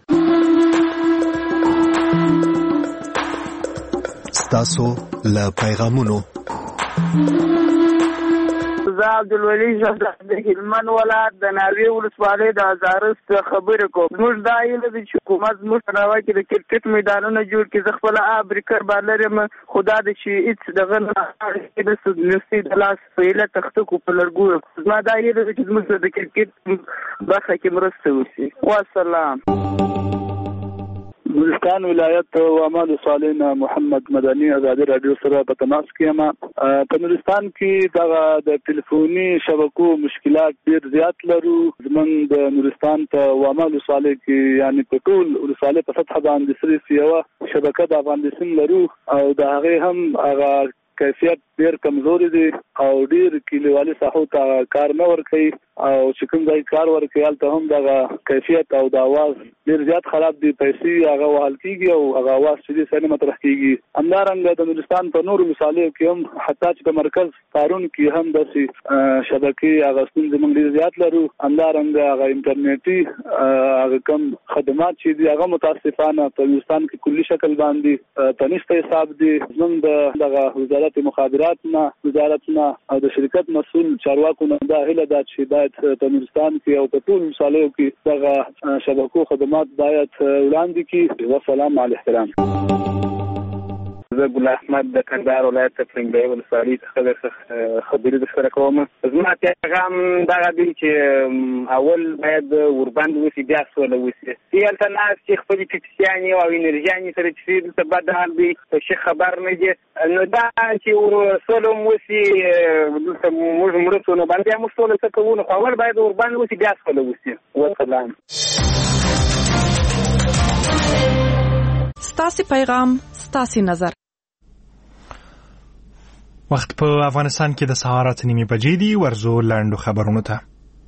ستاسو له پیغامونو زه عبدالولي شهزاد د هلمند ولایت د ناوې ولسوالۍ د هزارست خبرې کوم. موږ دا هیله ده چې حکومت زموږ په ناوه کې د کرکټ میدانونه جوړ کړي. زه خپله برکر بالر یم، خو دا ده چې هېڅ دغه نسي د لاس په هیله تخته کړو په لرګو. زما دا هیله ده چې زموږ د کرکټ برخه کې مرسته وشي. والسلام. گلستان ولایت وامل صالحین محمد مدني آزادي رادیو سره په تماس کې یم. په نورستان کې د ټلیفوني شبکو مشکلات ډیر زیات لرو. زمونږ د نورستان په وامل صالح کې یعنی په ټول ولسوالۍ په سطح باندې سره یو شبکه د باندې سم لرو او د هغه هم هغه کیفیت ډېر کمزوري دي او ډېر کلیوالي ساحو ته کار نه ورکوي او چې کوم ځای کار ورکوي هلته هم دغه کیفیت او د اواز ډېر زیات خراب دي. پیسې هغه وهل کېږي او هغه اواز چې دی سړی مطرح کېږي. همدارنګه د نورستان په نورو مثالو کې هم حتی چې په مرکز کارونو کې هم داسې شبکې هغه ستونزې موږ ډېر زیات لرو. همدارنګه هغه انټرنیټي هغه کم خدمات چې دي هغه متاسفانه په نورستان کې کلي شکل باندې په نشته حساب دي. زموږ د دغه وزارت مخابرات نه او د شرکت مسؤل چارواکو نه دا هیله ده چې باید په نورستان کې او په ټول مثالو کې دغه شبکو خدمات باید وړاندې کړي. والسلام علیکم. زه ګل احمد د کندهار ولایت پرنګبای ولسوالۍ څخه خبرې درسره کوم. زما پیغام دغه دی چې اول باید ورباندې وشي بیا سوله وشي. هلته ناست چې خپلې ټکسیانې او انرژیانې سره چې دلته بد حال دی په شي خبر نه دي نو دا چې سوله هم وشي دلته موږ مړه شو نو باندې موږ سوله څه کوو نو اول باید ورباندې وشي بیا سوله وشي. والسلام. ستاسو پیغام ستاسو نظر. وخت په افغانستان کې د سهار 8:30 بجې دي. ورزو لاندو خبرونو ته.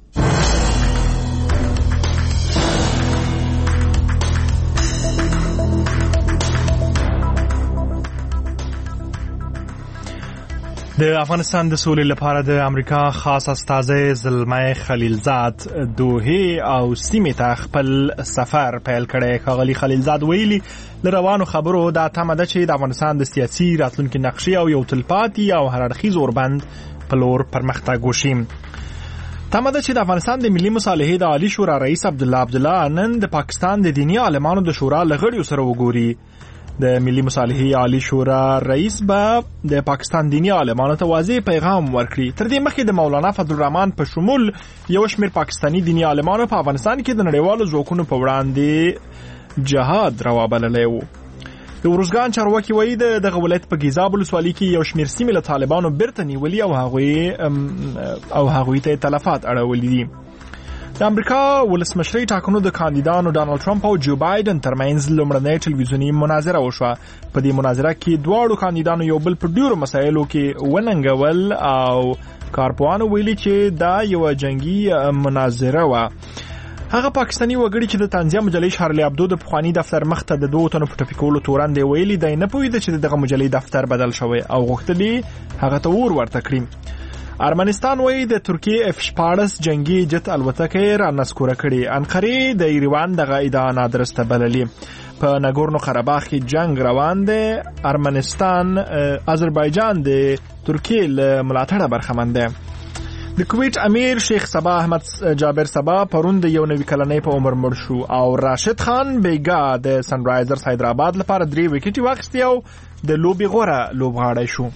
د افغانستان د سولې لپاره د امریکا خاص استازی زلمي خلیلزاد دوحه او سیمې ته خپل سفر پیل کړی. ښاغلي خلیلزاد ویلي لروانو خبرو دا تمه ده چې د افغانستان د سیاسي راتلونکي نقشې او یو تلپاتې او هر اړخیز اوربند په لور پرمختګ وشي. تمه ده چې د افغانستان د ملي مصالحې د عالی شورا رئیس عبدالله نن د پاکستان د دینی عالمانو د شورا لغړیو سره وګوري. د ملي مصالحې عالی شورا رئیس به د پاکستان دینی عالمانو ته واضح پیغام ورکړي. تر دې مخکې د مولانا فضلالرحمن په شمول یو شمېر پاکستانی دینی عالمانو په افغانستان کې د نړیوالو ځواکونو په وړاندې جهاد راوبللی و. د ورزګان چارواکي وایي دغه ولایت په ګیزاب ولسوالۍ کې یو شمېر سیمې له طالبانو بیرته نیولي او هغوی ته تلفات اړولي دي. د امریکا ولسمشرۍ ټاکنو د کاندیدانو ډانلډ ټرمپ او جو بایدن ترمنځ لومړنۍ ټلویزیوني مناظره وشوه. په دې مناظره کې دواړو کاندیدانو یو بل په ډیرو مسایلو کې وننګول او کارپوهانو ویلي چې دا یو جنگي مناظره وه. هغه پاکستانی وګړي چې د طنزیه مجلې شارلی ابدو د پخوانی دفتر مخ ته د 2 تنو په ټپي کولو تورن دی ویلي دی نه پوهېده چې دغه مجلې دفتر بدل شوی او غوښتلي هغه ته اور ورته کړي. ارمنستان وایي د ترکیې F-14 جنگي جت الوتکې را نسکوره کړي. انقرې د ایروان دغه ادعا نادرسته بللي. په ناګورنو قرهباغ کې جنگ روان دی. ارمنستان آذربایجان د ترکیې له ملاتړه برخمن دی. د کویت امیر شیخ صبا احمد جابر صبا پرون د 9 کلنۍ په عمر مړ شو او راشد خان بیګا د سن رایزرز حیدرآباد لپاره 3 وکټي واخیستي او د لوبي غوره لوبغاړی شو.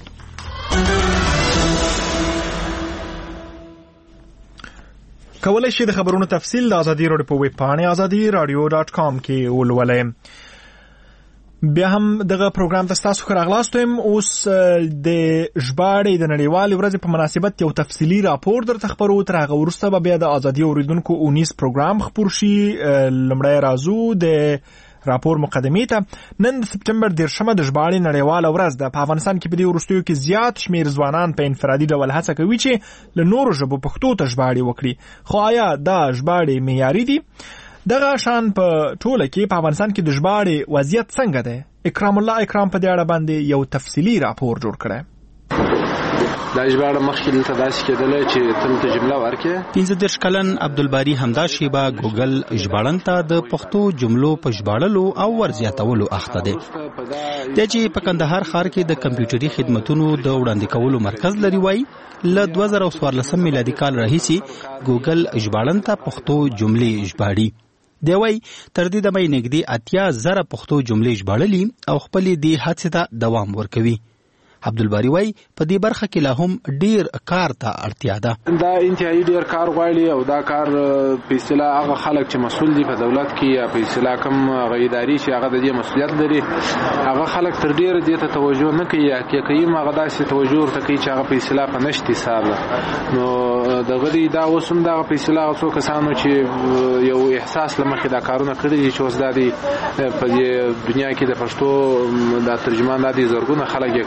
کولای شئ د خبرونو تفصیل د ازادي راډیو په ویب پاڼه azadi.radio.com کې ولولئ. بیا هم دغه پروګرام ته تاسو راغلاست یم. اوس د ژباړې د نړیوالې ورځې په مناسبت یو تفصیلي راپور درته خبرو. تر هغه وروسته به بیا د ازادي اوریدونکو 19 پروګرام خپور شي. لومړی راځو د راپور مقدمې ته. نن د سپټمبر 10 د ژباړې نړیواله ورځ ده. په افغانستان کې په دې وروستیو کې زیات شمیر ځوانان په انفرادي ډول هڅه کوي چې له نورو ژبو پښتو ته ژباړې وکړي. خو آیا دا ژباړې معیاري دي؟ دغه شان په ټوله کې په افغانستان کې د ژباړې وضعیت څنګه دی؟ اکرام الله اکرام په دې اړه باندې یو تفصیلي راپور جوړ کړی. دا ژباړه مخکې دلته داسې کېدله چې ته ته جمله ورکې. 15 کلن عبدالباری همدا شیبه ګوګل ژباړن ته د پښتو جملو په ژباړلو او ورزیاتولو اخته دی. د چې په کندهار ښار کې د کمپیوټري خدماتونو د وړاندې کولو مرکز لري. وای له 2014 میلادي کال راهیسې ګوګل ژباړن ته پښتو جملې ژباړي. دی وای تر دې دمه نږدې 80,000 پښتو جملې ژباړلي او خپلې دې هڅې ته دوام ورکوي. عبدالباری وای په دې برخه کې لا هم ډیر کار ته اړتیا ده. دا انتهایی ډیر کار غواړي او دا کار په اصطلاح هغه خلک چې مسؤل دي په دولت کې یا په اصطلاح کوم غیداری چې هغه د دې مسؤلیت لري هغه خلک تر ډیر دې ته توجه نه کوي یا کوي هغه داسې توجه ورته کوي چې هغه په اصطلاح په نشتی حساب نو دغه دې دا وسوم دا په اصطلاح څو کسانو چې یو احساس لمخې دا کارونه کړی دي چې اوس دا دی په دنیا کې د پښتو د ترجمان د زرګونه خلک یې کاری په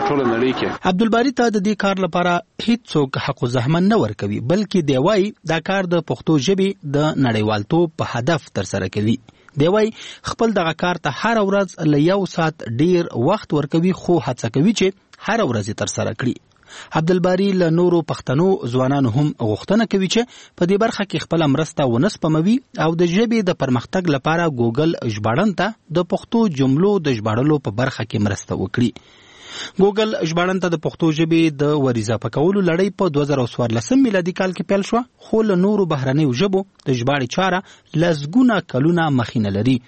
ټول نړۍ کې. عبدالباری ته د دې کار لپاره هیڅوک حق الزحمه نه ورکوي، بلکې دی وايي دا کار د پښتو ژبې د نړیوالتوب په هدف ترسره کوي. دی وايي خپل دغه کار ته هر ورځ له 1 ساعت ډیر وخت ورکوي، خو هڅه کوي چې هر ورځ یې ترسره کړي. عبدالباری له نورو پښتنو ځوانانو هم غوښتنه کوي چې په دې برخه کې خپل مرسته ونه سپموي او د ژبې د پرمختګ لپاره ګوګل ژباړن ته د پښتو جملو د ژباړلو په برخه کې مرسته وکړي. ګوګل ژباړن ته د پښتو ژبې د وریزه پکولو لړۍ په 2014 میلادي کال کې پیل شو، خو له نورو بهرنیو ژبو د ژباړې چاره لسګونه کلونه مخینه لري.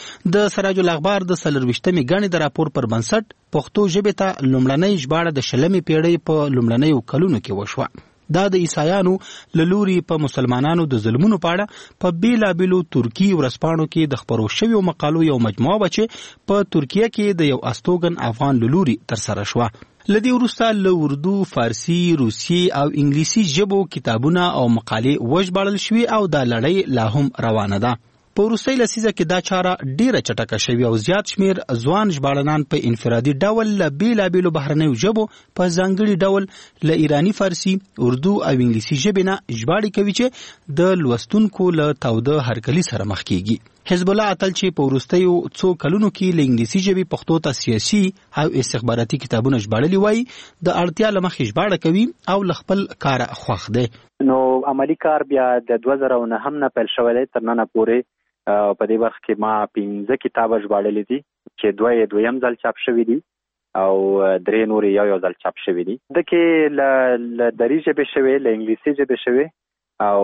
د سراج الاخبار د 24مې غاڼې د راپور پر بنسټ پښتو ژبې ته لومړنۍ ژباړه د 20مې پیړۍ په لومړنیو کلونو کې وشوه. دا د عیسایانو له لوري په مسلمانانو د ظلمونو په اړه په بیلابیلو ترکی ورځپاڼو کې د خپرو شویو مقالو یو مجموعه وه چې په ترکیه کې د یو استوګن افغان له لوري ترسره شوه. له دې وروسته له اردو، فارسي، روسي او انګلیسي ژبو کتابونه او مقالې وژباړل شوي او دا لړۍ لا هم روانه ده. په وروستۍ لسیزه کې دا چاره ډیره چټکه شوې او زیات شمیر ځوان ژباړنان په انفرادي ډول له بیلابیلو بهرنیو ژبو په ځانګړي ډول له ایرانی فارسي، اردو او انګلیسي ژبې نه ژباړې کوي چې د لوستونکو له تاوده هرکلي سره مخ کیږي. حزب الله اتل چې په وروستیو څو کلونو کې له انګلیسي ژبې پښتو ته سیاسي او استخباراتي کتابونه ژباړلي وایي د اړتیا له مخې ژباړه کوي او له خپل کاره خوښ دی. نو عملی کار بیا د 2009 نه پیل شوی دی، تر ننه پورې په دې وخت کې ما 15 کتابه ژباړلي دي چې دویم ځل چاپ شوي دي او 3 نور یو ځل چاپ شوي دي. دکې له دري ژبې شوي، له انګلیسي ژبې شوي او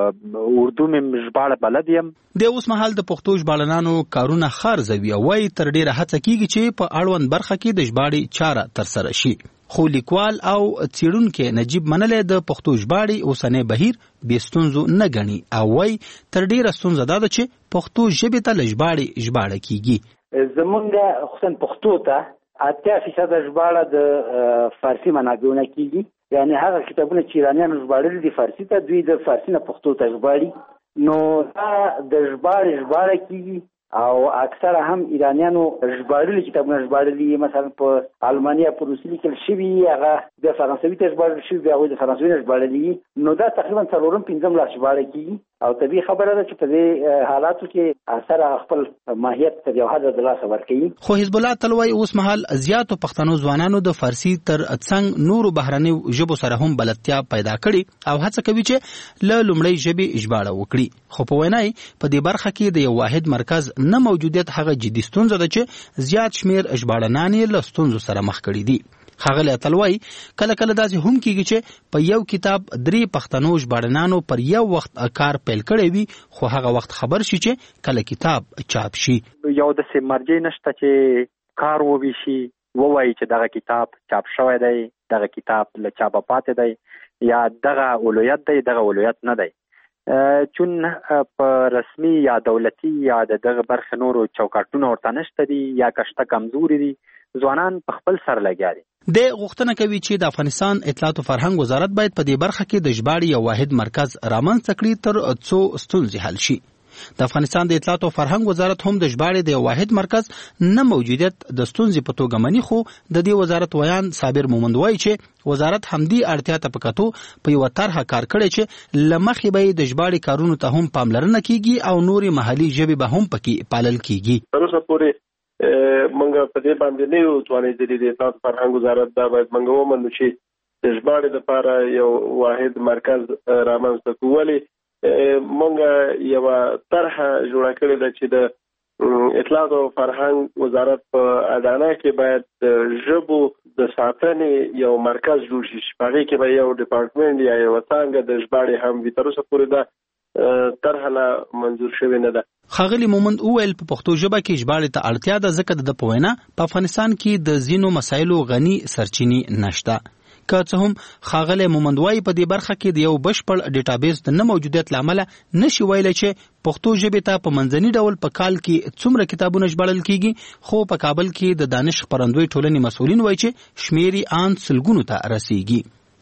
اردو مې ژباړه بلد یم. د اوس مهال د پښتو ژباړنانو کارونه خارزوي او وايي تر ډیره هڅه کیږي چې په اړوند برخه کې د ژباړې چاره ترسره شي. خو لیکوال او څېړونکی نجیب منلی د پښتو ژباړې اوسنی بهیر بې ستونزو نه ګڼي او وايي تر ډیره ستونزه دا ده چې پښتو ژبې ته له ژباړې ژباړه کیږي. زمونږ خصوصا پښتو ته 80% ژباړه د فارسي منابعو نه کیږي، یعنی هغه کتابونه چې ایرانیانو ژباړلي دي فارسي ته، دوی د فارسي نه پښتو ته ژباړي. نو دا د ژباړه کیږي او اکثره هم ایرانیانو ژباړلي کتابونه ژباړلي، مثلا په المانیا په روسي لیکل شوي، هغه د فرانسوي ته ژباړل شوي، بیا هغوی د فرانسوي نه ژباړلي. نو دا تقریبا 4-5 لاس ژباړه کیږي او طبیعي خبره ده چې په دې حالاتو کې اثر خپل ماهیت ته یو حد د لاسه ورکوي. خو حزب الله تل وایي اوس مهال زیاتو پښتنو ځوانانو د فارسي تر څنګ نورو بهرنیو ژبو سره هم بلدتیا پیدا کړي او هڅه کوي چې له لومړۍ ژبې ژباړه وکړي. خو په وینا په دې برخه کې د یو واحد مرکز نه موجودیت هغه جدي ستونزه ده چې زیات شمیر ژباړنان یې له ستونزو سره مخ کړي دي. ښاغلی اتلوای کله کله داسې هم کیږي چې په یو کتاب 3 پښتنو ژباړنانو پر یو وخت کار پیل کړی وي، خو هغه وخت خبر شي چې کله کتاب چاپ شي. یو داسې مرجع نشته چې کار وویشي ووایي چې دغه کتاب چاپ شوی دی، دغه کتاب له چاپه پاتې دی یا دغه اولویت دی، دغه اولویت نه دی. چون په رسمي یا دولتي یا دغه برخه نورو چوکاټونه ورته نشته دي یا کشته کمزوري دي، ځوانان په خپل سر لګیا دي. د غوښتنه کوي چې د افغانستان اطلاعات او فرهنګ وزارت باید په دې برخه کې د ژباړې یو واحد مرکز رامنځته کړي تر څو ستونزې حل شي. د افغانستان د اطلاعات او فرهنګ وزارت هم د ژباړې د یو واحد مرکز نه موجودیت د ستونزې په توګه مني، خو د دې وزارت ویان صابر مومند وایي چې وزارت همدې اړتیا ته په کتو په یوه طرحه کار کړی چې له مخې به یې د ژباړې کارونو ته هم پاملرنه کیږي او نورې محلي ژبې به هم پکې پالل کیږي. تر اوسه پورې منګه په دې باندې نه یو ځوانېدلي د اطلاعات فرهنګ وزارت دا باید منګه ومنو چې د ژباړې لپاره یو واحد مرکز رامنځته کړو. ولې منګه یوه طرحه جوړه کړې ده چې د اطلاعات او فرهنګ وزارت په اډانه کې باید د ژبو د ساتنې یو مرکز جوړ شي، په هغې کې به یو ډپارټمنټ یا یوه څانګه د ژباړې هم وي. تر اوسه پورې دا طرحه لا منظور شوې نه ده. ښاغلي مومند وویل په پښتو ژبه کې ژباړې ته اړتیا ده ځکه د په وینا په افغانستان کې د ځینو مسایلو غني سرچینې نشته. که څه هم ښاغلی مومند وایي په دې برخه کې د یو بشپړ ډیټابیس د نه موجودیت له امله نشي ویلی چې پښتو ژبې ته په منځني ډول په کال کې څومره کتابونه ژباړل کیږي، خو په کابل کې د دانش خپرندوی ټولنې مسؤلین وایي چې شمېر یې ان سلګونو ته رسیږي.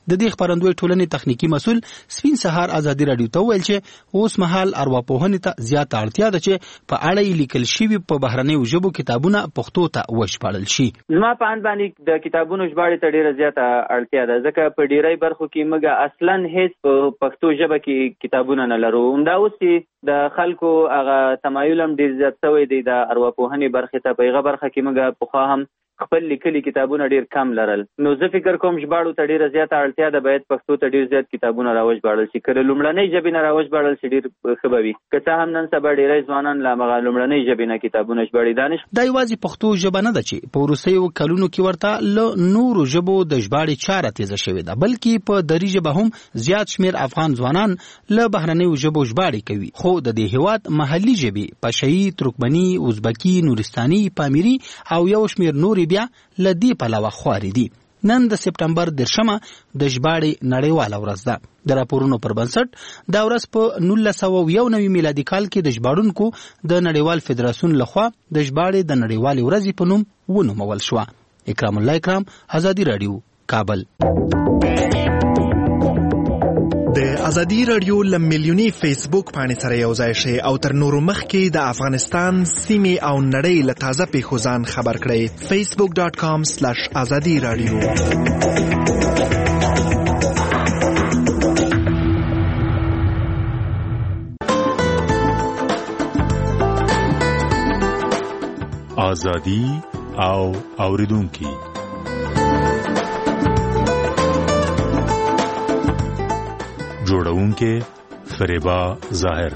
د دې خبرندوی ټولنې تخنیکی مسول سپین سهار ازادي رادیو ته ویل چې اوس مهال ارواپوهنې ته زیاته اړتیا ده چې په اړه لیکل شوی په بهرنیو ژبو کتابونه پښتو ته وژباړل شي. زما په اند باندې د کتابونو ژباړې ته ډیره زیاته اړتیا ده ځکه په ډیری برخو کې موږ اصلا هیڅ په پښتو ژبه کې کتابونه نه لرو. همدا اوس د خلکو هغه تمایل هم ډیر زیات شوی دی د ارواپوهنې برخې ته. په هغه برخه کې موږ پخوا هم خپل لیکلي کتابونه ډیر کم لرل. نو زه فکر کوم ژباړو ته ډیره زیاته اړتیا ده، باید پښتو ته ډیر زیات کتابونه راوژباړل شي. که لومړنۍ ژبې نه راوژباړل شي ډیر ښه به وي. که څه هم نن سبا ډیری ځوانان له هغه لومړنۍ ژبې نه کتابونه ژباړي. دا یوازې پښتو ژبه نه ده چې په وروستیو کلونو کې ورته له نورو ژبو د ژباړې چاره تیزه شوې ده، بلکې په دري ژبه هم زیات شمیر افغان ځوانان له بهرنیو ژبو ژباړې کوي. خو د دې هیواد محلي ژبې پشهي، ترکمني، ازبکي، نورستاني، پامیري او یو شمیر نورې بیا له دې پلوه خوارې دي. نن د سپټمبر 10 د ژباړې نړیواله ورځ ده. د راپورونو پر بنسټ دا ورځ په 1991 میلادي کال کې د ژباړونکو د نړیوال فدراسیون لخوا د ژباړې د نړیوالې ورځې په نوم ونومول شوه. اکرام الله اکرام، ازادي رادیو، کابل. د ازادي رادیو لملیونی فیسبوک باندې سره یو ځای شي او تر نورو مخکې د افغانستان سیمې او نړۍ له تازه پیښو ځان خبر کړئ. facebook.com/azadi radio. ازادي او اوریدونکي جوړونکې فریبا ظاهر.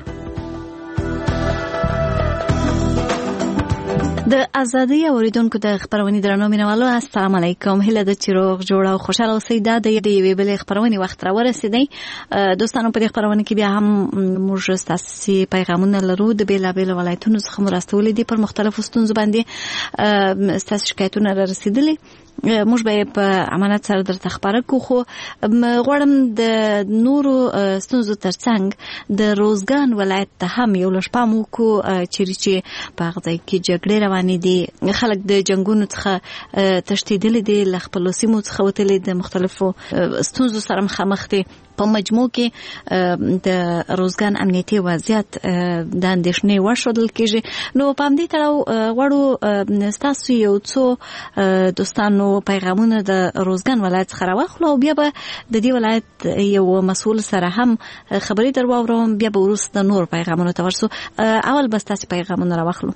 د ازادي اوریدونکو د خبرونې درنو مینوالو، السلام علیکم. هله د چیروغ جوړ او خوشاله اوسئ. دا د یوې بلې خبرونې وخت را ورسېدی. دوستانو په دې خبرونه کې بیا هم موږ ستاسو پیغامونه لرو د بیلابېلو ولایتونو څخه مو راستولي دي. پر مختلفو ستونزو باندې ستاسو شکایتونه را رسېدلي. موږ به په امانت سره درته خبره کوو. خو غواړم د نورو ستونزو ترڅنګ د روزګان ولایت ته هم یو لږ پام وکړو، چیرې چې په هغه ځای کې جګړې روانې دي، خلک د جنګونو څخه تښتېدلي دي، له خپلو سیمو څخه وتلي د مختلفو ستونزو سره مخامخ دي. په مجموع کې د روزګان امنیتي وضعیت د اندېښنې وړ ښودل کېږي. نو په همدې تړاو غواړو ستاسو یو څو دوستانو پیغامونه د روزګان ولایت څخه راواخلو او بیا به د دې ولایت یو مسؤل سره هم خبرې در واورم، بیا به وروسته نور پیغامونو ته ورسو. اول به ستاسو پیغامونه راواخلو.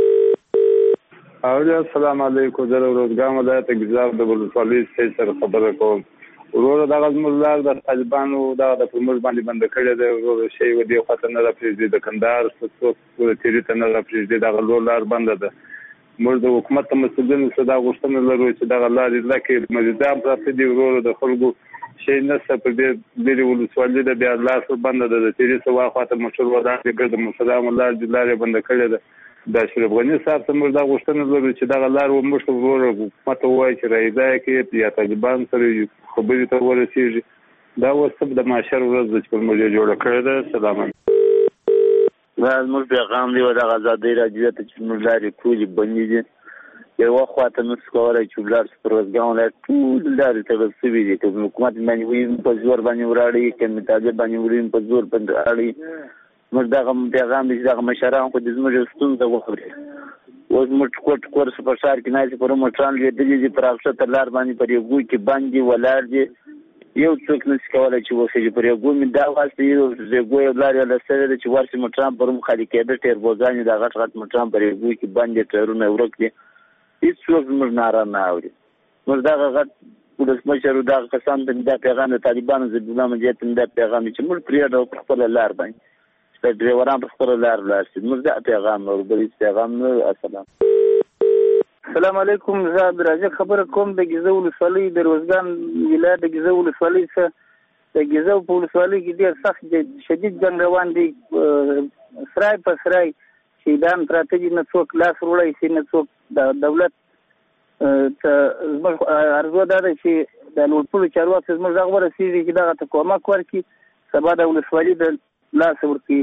السلام علیکم. زه روزګان ولایت ګزار د ولسوالۍ سره خبره کوم. ورور دغه زموږ د طالبانو د پرموز باندې بند کړی دی. ورور شی و دی خاطر نه راپریږدي د کندهار څخه څو تیری ته نه راپریږدي. دغه لار بند ده. موږ د حکومت مسؤلینو څخه دا غوښتنه لرو چې دغه لارې لکه مریضان پراته دي. ورور د خلکو شی نشته په دې ولسوالۍ د بیا لار بند ده. د تیری څخه واخاطه مشور ودان دي ګرد مسلمان لارې بند کړی ده. د اشرف غنی صاحب ته موږ دا غوښتنه لرو چې دغه لار وموږ ورور حکومت وایي چې راځي کې یا طالبان سره خبرې ته ورسیږي. دا وسب د معاشر ورځ چې موږ جوړ کړی ده. سلام دا موږ پیغام دی د ازادي رادیو ته چې موږ لارې ټولې بندې دي. یو وخت نو څکوره چې بلار پر ورځګاون له ټول لارې ته رسېږي دي. چې حکومت باندې ویم په زور باندې وراړي، چې متاجر باندې ویم په زور باندې اړي. موږ دغه پیغام دې دغه مشران خو د زموږ ستونزه وخوري. اوس موږ کوټ په شهر کې نه پر موټران لیدلې دي پر افسر لار باندې پر یو کې باندې ولار دي. یو څوک نشي کولای چې وسې پر یو می دا واسطه یو زګوي لار له سره چې ورسې موټران پر مخ خالي کېده ټیر بوزانې دا غټ موټران پر یو کې باندې ټرونه ورک دي. هیڅ څوک موږ نه اوري. موږ دا غټ پولیس مشر دا کسان د پیغام د طالبانو زبونه مجید د پیغام چې موږ پریاده په خپل لار باندې د ډرایوران په خپل لار لارسي. موږ دا پیغام وربري پیغام نو. السلام علیکم. زه عبدالرزاق خبره کوم د ګیزو ولسوالۍ د روزګان ولایت د ګیزو ولسوالۍ څخه. د ګیزو په ولسوالۍ کې ډېر سخت شدید جنګ روان دی. سرای په سرای شهیدان پراته دي، نه څوک لاس وروړی شي، نه څوک د دولت ته. زموږ ارزو دا ده چې د لوړپوړو چارواکي زموږ غږ ورسېږي چې دغه ته کومک ورکړي، سبا د ولسوالۍ د لاس ورکړي.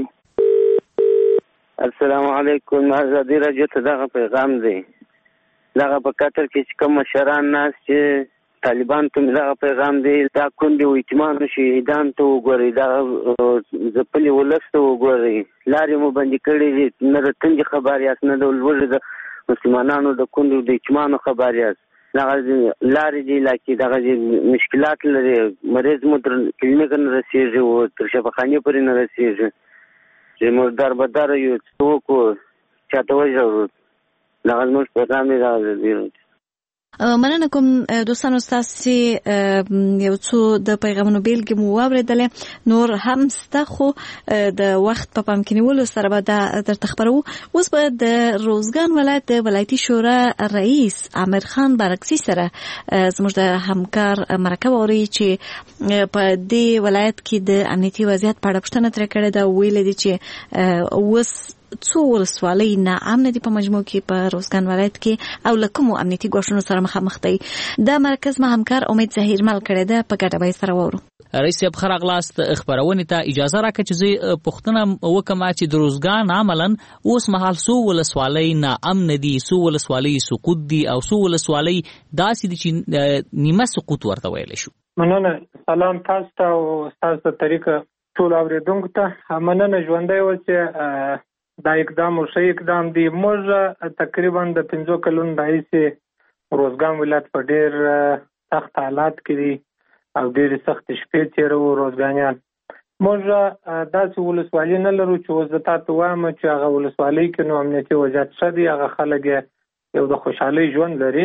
السلام علیکم. ازادي رادیو ته دغه پیغام دی. دغه په قطر کې چې کوم مشران ناست چې طالبان ته دا پیغام دی دا کندې و ایتمان شهیدان ته وګورئ دا ځپلي ولس ته وګورئ لارې مو بندي کړي دي نه د تنګې خبر یاست نه د لوږې د مسلمانانو د کندو د ایتمانو خبر یاست دغه لارې دي علاقې دغه مشکلات لري مریض مو تر کلینیک نه رسېږي او تر شفاخانې پورې نه رسېږي چې موږ دربدره یو څه وکړو چاته وژاړو دغه زموږ پیغام دی دغه مننه کوم دوستانو ستاسو یو څو د پیغامونو بیلګې مو واورېدلې نور هم سته خو د وخت په پام کې نیولو سره به دا درته خبرو. اوس به د روزګان ولایت د ولایتي شورا رئیس عامر خان بارکسي سره زموږ د همکار مرکه ووري چې په دې ولایت کې د امنیتي وضعیت په اړه پوښتنه ترې کړې ده. ویلي دي چې اوس څو ولسوالۍ ناامنه دي په مجموع کې په روزګان ولایت کې او له کومو امنیتي ګواښونو سره مخامخ دي. د مرکز ما همکار امید ظهیر مل کړی ده په ګډه به سره وورو. رئیس صاحب خیر اغلاست خبرونه ته اجازه راکړه چې زه پښتنه وکم چې د روزګان عملاً اوس مهال سو ولسوالۍ ناامنه دي سو ولسوالۍ سقوط دي او سو ولسوالۍ داسې دي چې نیمه سقوط ورته ویل شو. مننه سلام تاسو ته او تاسو طریقه ټول اوریدونکو ته مننه ژوندۍ اوسه. دا اقدام او شی اقدام دی موږ تقریبا د 15 کلونو راهیسې روزګان ولایت په ډیر سخت حالات کې دي او ډیر سخت شپې تیرو روزګانیان. موږ داسې ولسوالۍ نه لرو چې وزتات وایم چې هغه ولسوالۍ کې نو امنیتي وضعیت ښه دی هغه خلک یو د خوشحالۍ ژوند لري.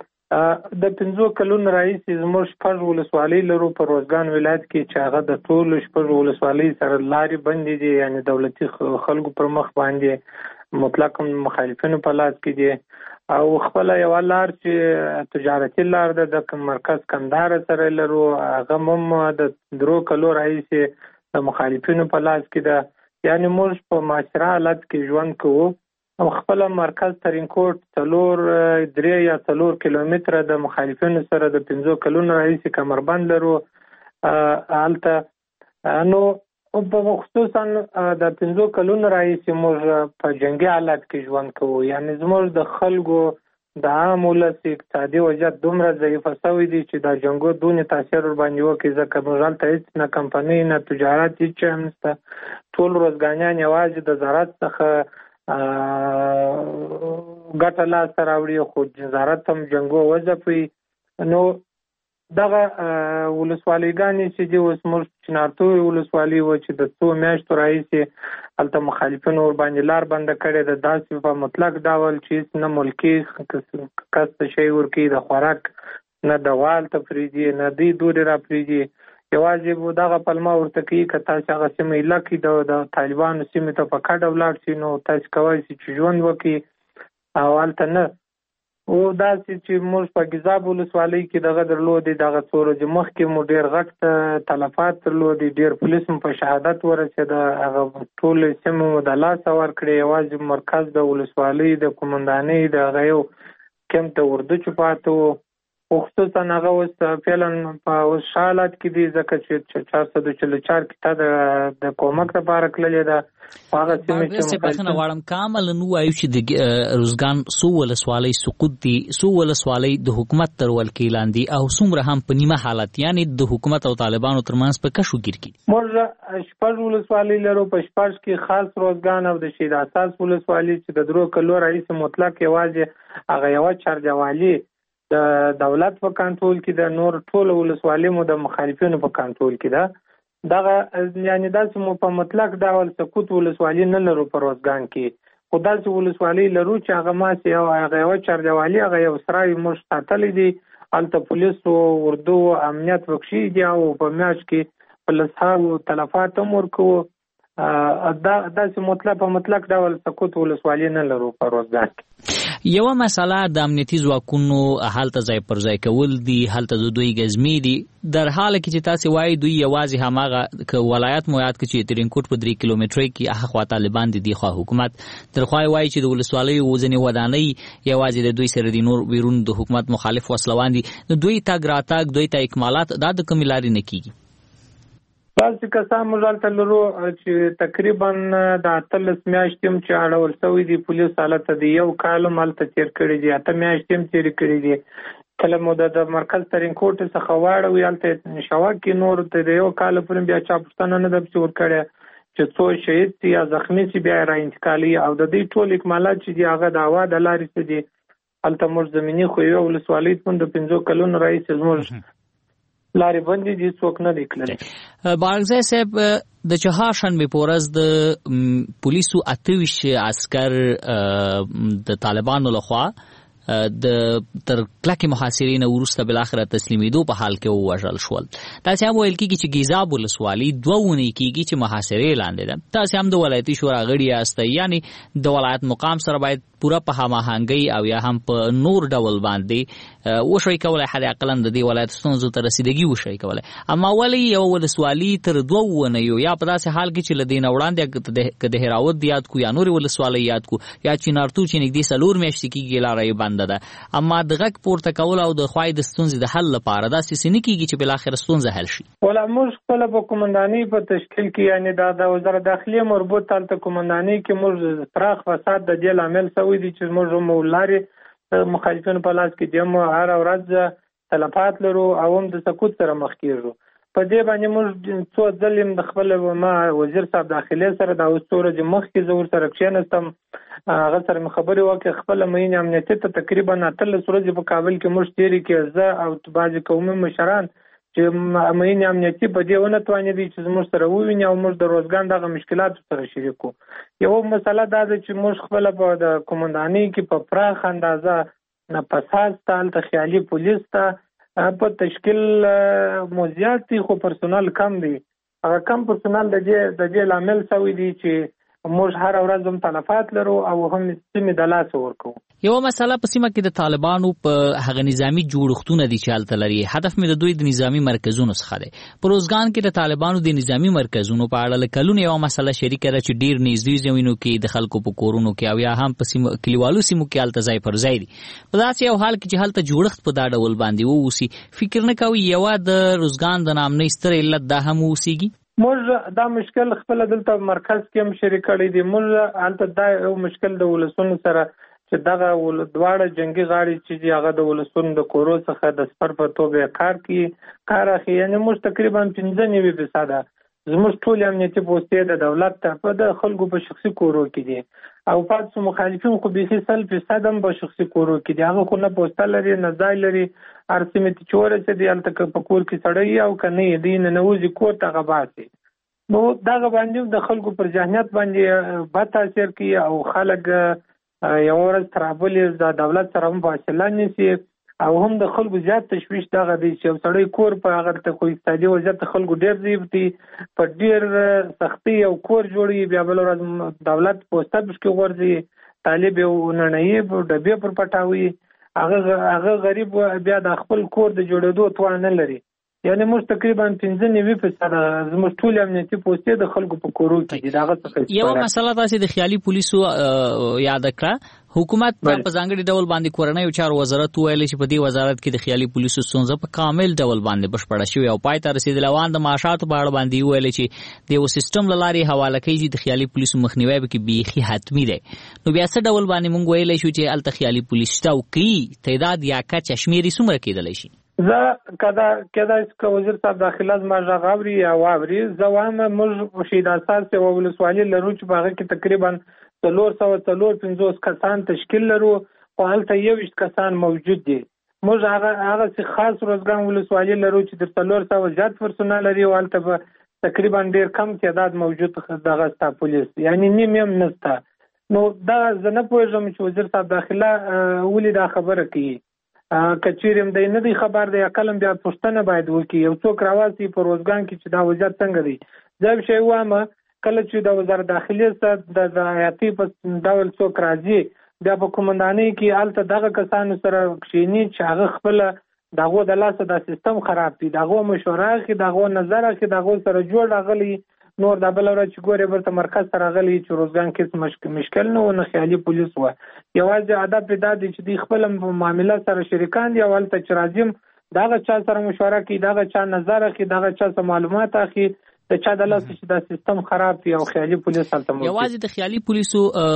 د 15 کلونو راهیسې زموږ 6 ولسوالۍ لرو په روزګان ولایت کې چې هغه د ټولو 6 ولسوالۍ سره لارې بندې دي یعنی دولتي خلکو پر مخ باندې مطلق مخالفینو په لاس کې دي او خپل یو لار چې تجارتي لار ده د مرکز کندهار سره لرو هغه هم د 3 کلونو راهیسې د مخالفینو په لاس کې ده یعنی موږ په معاشره حالت کې ژوند کوو او خپل مرکز ترینکوټ 3 یا 4 کیلومتره د مخالفینو سره د 15 کلونو راهیسې کمربند لرو. هلته نو په خصوصا د 15 کلونو راهیسې موږ په جنگي حالت کې ژوند کوو یعنی زموږ د خلکو د عام ولس اقتصادي وضعیت دومره ضعیفه شوی دی چې د جنګو دونې تاثیر ور باندې وکړي ځکه موږ هلته هېڅ نه کمپنۍ نه تجارت هېڅ هم نشته. ټول روزګانیان یوازې د زراعت څخه ګټه لاسته راوړي خو وزارت هم جنګو وځپي. نو دغه ولسوالیګانې چې دي اوس موږ چنارتوی ولسوالي و چې د 2 میاشتو راهیسې هلته مخالفینو ور باندې لار بنده کړې ده داسې په مطلق ډول چې نه ملکي کس ته شی ورکوي د خوراک نه د غوال ته پرېږدي نه دوی دورې را پرېږدي یوازې دغه پلمه ورته کوي که تاسو هغه سیمه ایله کړي د طالبانو سیمې ته په کډه ولاړ شي نو تاسو کولی شئ چې ژوند وکړي او هلته نه او داسې چې موږ په ګیزاب ولسوالۍ کې دغه درلودې دغه څو ورځې مخکې مو ډېر غټ تلفات درلودې ډېر پولیس مو په شهادت ورسېده هغه ټولې سیمې مو د لاسه ورکړې یوازې مرکز د ولسوالۍ د قومندانۍ د هغه یو کمپ ته اردو چې پاته و خصوصا هغه اوس فعلا په اوس حالت کې دي ځکه چې 444 کې د کومک لپاره کړلې ده هغه سیمې چې بخنه غواړم کامل نو وایو چې د روزګان سو ولسوالۍ سقوط دي سو ولسوالۍ د حکومت تر ولکې لاندې او څومره هم په نیمه حالت یعنی د حکومت او طالبانو ترمنځ په کشو ګیر کې موږ شپږ ولسوالۍ لرو په شپږ کې خاص روزګان او د شهید اساس ولسوالۍ چې د 3 کلونو رئیس مطلق یوازې هغه یو چارجوالي د دولت په کنټرول کې د نور ټول ولسوالۍ مو د مخالفینو په کنټرول کې ده دغه یعنی داسې مو په مطلق ډول سقوط ولسوالۍ نه لرو په روزګان کې خو داسې ولسوالۍ لرو چې هغه ماسې او هغه یو چارجوالي هغه یو سرای موږ ساتلی دي هلته پولیسو اردو امنیت وکشي دي او په میاشت کې په لسهاو تلفات هم ورکوو داسې مطلق ډول سقوط ولسوالۍ نه لرو په روزګان کې. یو مسله د امنیتي ځواکونو هلته ځای پر ځای کول دي هلته د دوی ګزمې دي در حال کې چې تاسو وایي دوی یوازې هماغه ولایت مو یاد کړئ چې ترینکوټ په 3 کیلومترۍ کې هغه خوا طالبان دي خو حکومت ترخوای وایي چې د ولسوالۍ وزنې ودانۍ یوازې د دوی سره د نور بیرون د حکومت مخالف وسلوان دي دوی تاګ راتاګ دوی ته اکمالات دا د کوم لارې نه کیږي بعضې کسان موږ هلته لرو چې تقریبا د 18 میاشتې هم چې اړول شوي دي پولیس هلته د 1 کال هم هلته تېر کړي دي 8 میاشتې هم تېرې کړي دي کله مو د مرکز ترینکوټ څخه واړوي هلته شوا کې نور د یو کال پورې بیا چا پوښتنه نه ده پسې ورکړې چې څو شهید سي یا زخمي سي بیا را انتقالي او د دې ټول اکمالات چې دي هغه د هوا د لارې څه دي هلته موږ زمیني خو یو ولسوالۍ د 15 کلونو راهیسې زموږ لارې بندې دي څوک نه دی کړلی. بارګزی صاحب د چهارشنبې په ورځ د پولیسو 28 عسکر د طالبانو لخوا د تر کلکې محاصرې نه وروسته بالاخره تسلیمېدو په حال کې ووژل شول. تاسې هم ویل کېږي چې ګیزاب ولسوالۍ 2 اونۍ کېږي چې محاصرې لاندې ده. تاسې هم د ولایتي شورا غړي یاست، یعنې د ولایت مقام سره باید پوره په هماهنګۍ او یا هم په نور ډول باندې وشوي کولای، حد اقلا د دې ولایت ستونزو ته رسیدګي وشوي کولای. اما ولې یو ولسوالي تر 2 اونیو یا په داسې حال کې چې له دې نه وړاندې که د هراوت یاد کو یا نورې ولسوالۍ یاد کو یا چینارتو چې نږدې 4 میاشتې کېږي لاره یې بنده ده، اما د غږ پورته کول او د خوای د ستونزې د حل لپاره داسې څه نه کېږي چې بالاخره ستونزه حل شي؟ ولا موږ خپله په قومندانۍ په تشکیل کې یعنې د وزارت داخلي مربوط هلته قومندانۍ کې موږ پراخ فساد د دې لامل شوی دی چې موږ لارې مخالفینو په لاس کې دیم هر ورځ تلفات لرو او هم د سقوط سره مخ کېږو. په دې باندې موږ څو ځلې د خپل ما وزیر صاحب داخلي سره د اوسطوره د مخکې زه ورسره کښېنستم، هغه سره مې خبرې وکړې. خپله معین امنیتي ته تقریبا 18 ورځې په کابل کې موږ تېرې کړې، زه او بعضې قومي مشران چې معین امنیتي په دې ونه توانېدی چې زموږ سره وویني او موږ د روزګان دغه مشکلاتو سره شریک کړو. یو مسله دا ده چې موږ خپله په د قومندانۍ کې په پراخ اندازه فساد ته هلته خیالي پولیس ته په تشکیل مو زیات دي خو پرسونل کم دی. هغه کم پرسونل د دې لامل شوی دی چې موږ هر ورځ هم تلفات لرو او هم سیمې د لاسه ورکوو. یوه مسله په سیمه کې د طالبانو په هغه نظامي جوړښتونه دي چې هلته لري. هدف مې د دوی د نظامي مرکزونو څخه دی. په روزګان کې د طالبانو د نظامي مرکزونو په اړه له کلونو یوه مسله شریکه ده چې ډېر نږدې زمینو کې د خلکو په کورونو کې او یا هم په کلیوالو سیمو کې هلته ځای پر ځای دي. په داسې یو حال کې چې هلته جوړښت په دا ډول باندې واوسي، فکر نه کوي یوه د روزګان د نامنۍ ستر علت دا هم واوسیږي؟ موږ دا مشکل خپل دلته مرکز کې هم شریک کړی دی. موږ هلته دا یو مشکل د ولسونو سره چې دغه دواړه جنگي غاړې چې دي هغه د ولسونو د کورو څخه د سپر په توګه کار اخلي. یعنې موږ تقریبا 95% زموږ ټول امنیتي پوستې د دولت ته په د خلکو په شخصي کورو کې دي او پاتې مخالفین خو بیخي 100% هم په شخصي کورو کې دي. هغه خو نه پوسته لري نه ځای لري، هر سیمې ته چې ورسېدي هلته په کور کې سړی او که نه یې دی ننوځي کور ته هغه باسي. نو دغه باندې د خلکو پر ذهنیت باندې بد تاثیر کوي او خلک یو ورځ تر بلې د دولت سره هم فاصله نیسي او هم د خلکو زیات تشویش دغه دی چې یو سړی کور په هغه ته خو اقتصادي وضعیت د خلکو ډېر ضعیف دی، په ډېر سختۍ یو کور جوړوي، بیا بله ورځ دولت پوسته پشکې غورځي، طالب یو نننۍ ډبې پر پټاوي، هغه غریب بیا د خپل کور د جوړېدو توان نه لري. یعنی موږ تقریبا 95% زموږ ټول امنیتي پوستې د خلکو په کورو کې دي. دغه څخه یو مسله تاسې د خیالي پولیسو یاد کړه. حکومت په ځانګړي ډول باندې کورنیو چارو وزارت ویلي چې په دې وزارت کې د خیالي پولیسو ستونزه په کامل ډول باندې بشپړه شوې او پای ته رسېدلې. او د معاشاتو په اړه باندې ویلي چې د یو سیستم له لارې حواله کوي چې د خیالي پولیسو مخنیوی پکې بیخي حتمي دی. نو بیا څه ډول باندې موږ ویلی شو چې هلته خیالي پولیس شته او که تعداد یا کچه شمېرې څومره کېدلی شي؟ زه کېدای شي که وزیر صاحب داخله زما غږ اوري یا واوري، زه وایم موږ شهید اساس یوه ولسوالي لرو چې په هغه کې تقریبا 450 کسان تشکیل لرو خو هلته 21 کسان موجود دي. موږ هغه خاص روزګان ولسوالي لرو چې تر 400 زیات پرسونل لري او هلته به تقریبا ډېر کم تعداد موجود دغه ستا پولیس، یعنی نیم هم نسته. نو دا زه نه پوهېږم چې وزیر صاحب داخله ولې دا خبره کوي. کچیرم دی نه دی خبر دی، کلم بیا پوښتنه باید وکړي یو څوک راواسي په روزګان کې چې دا وضعیت څنګه دی. زه به شی وایم کله چې د وزارت داخلي سره د حیاتي په ډول څوک راځي بیا په قومندانۍ کې هلته دغه کسانو سره کښېني چې هغه خپله د هغو د لاسه دا سیستم خراب دی، د هغو مشوره اخلي، د هغو نظر اخلي، د هغو سره جوړ راغلی. نور دا بله ورځ چې ګورې برته مرکز ته راغلی چې روزګان کې مشکل نه و نه خیالي پولیس وه. یوازې هدف یې دا دی چې دوی خپله معامله سره شریکان دي او هلته چې راځي د هغه چا سره مشوره کوي، د هغه چا نظر اخلي، د هغه چا څه معلومات اخلي، د چا د لاس چې دا سیستم خراب وي او خیالي پولیس هلته موجود یوازې د خیالي پولیسو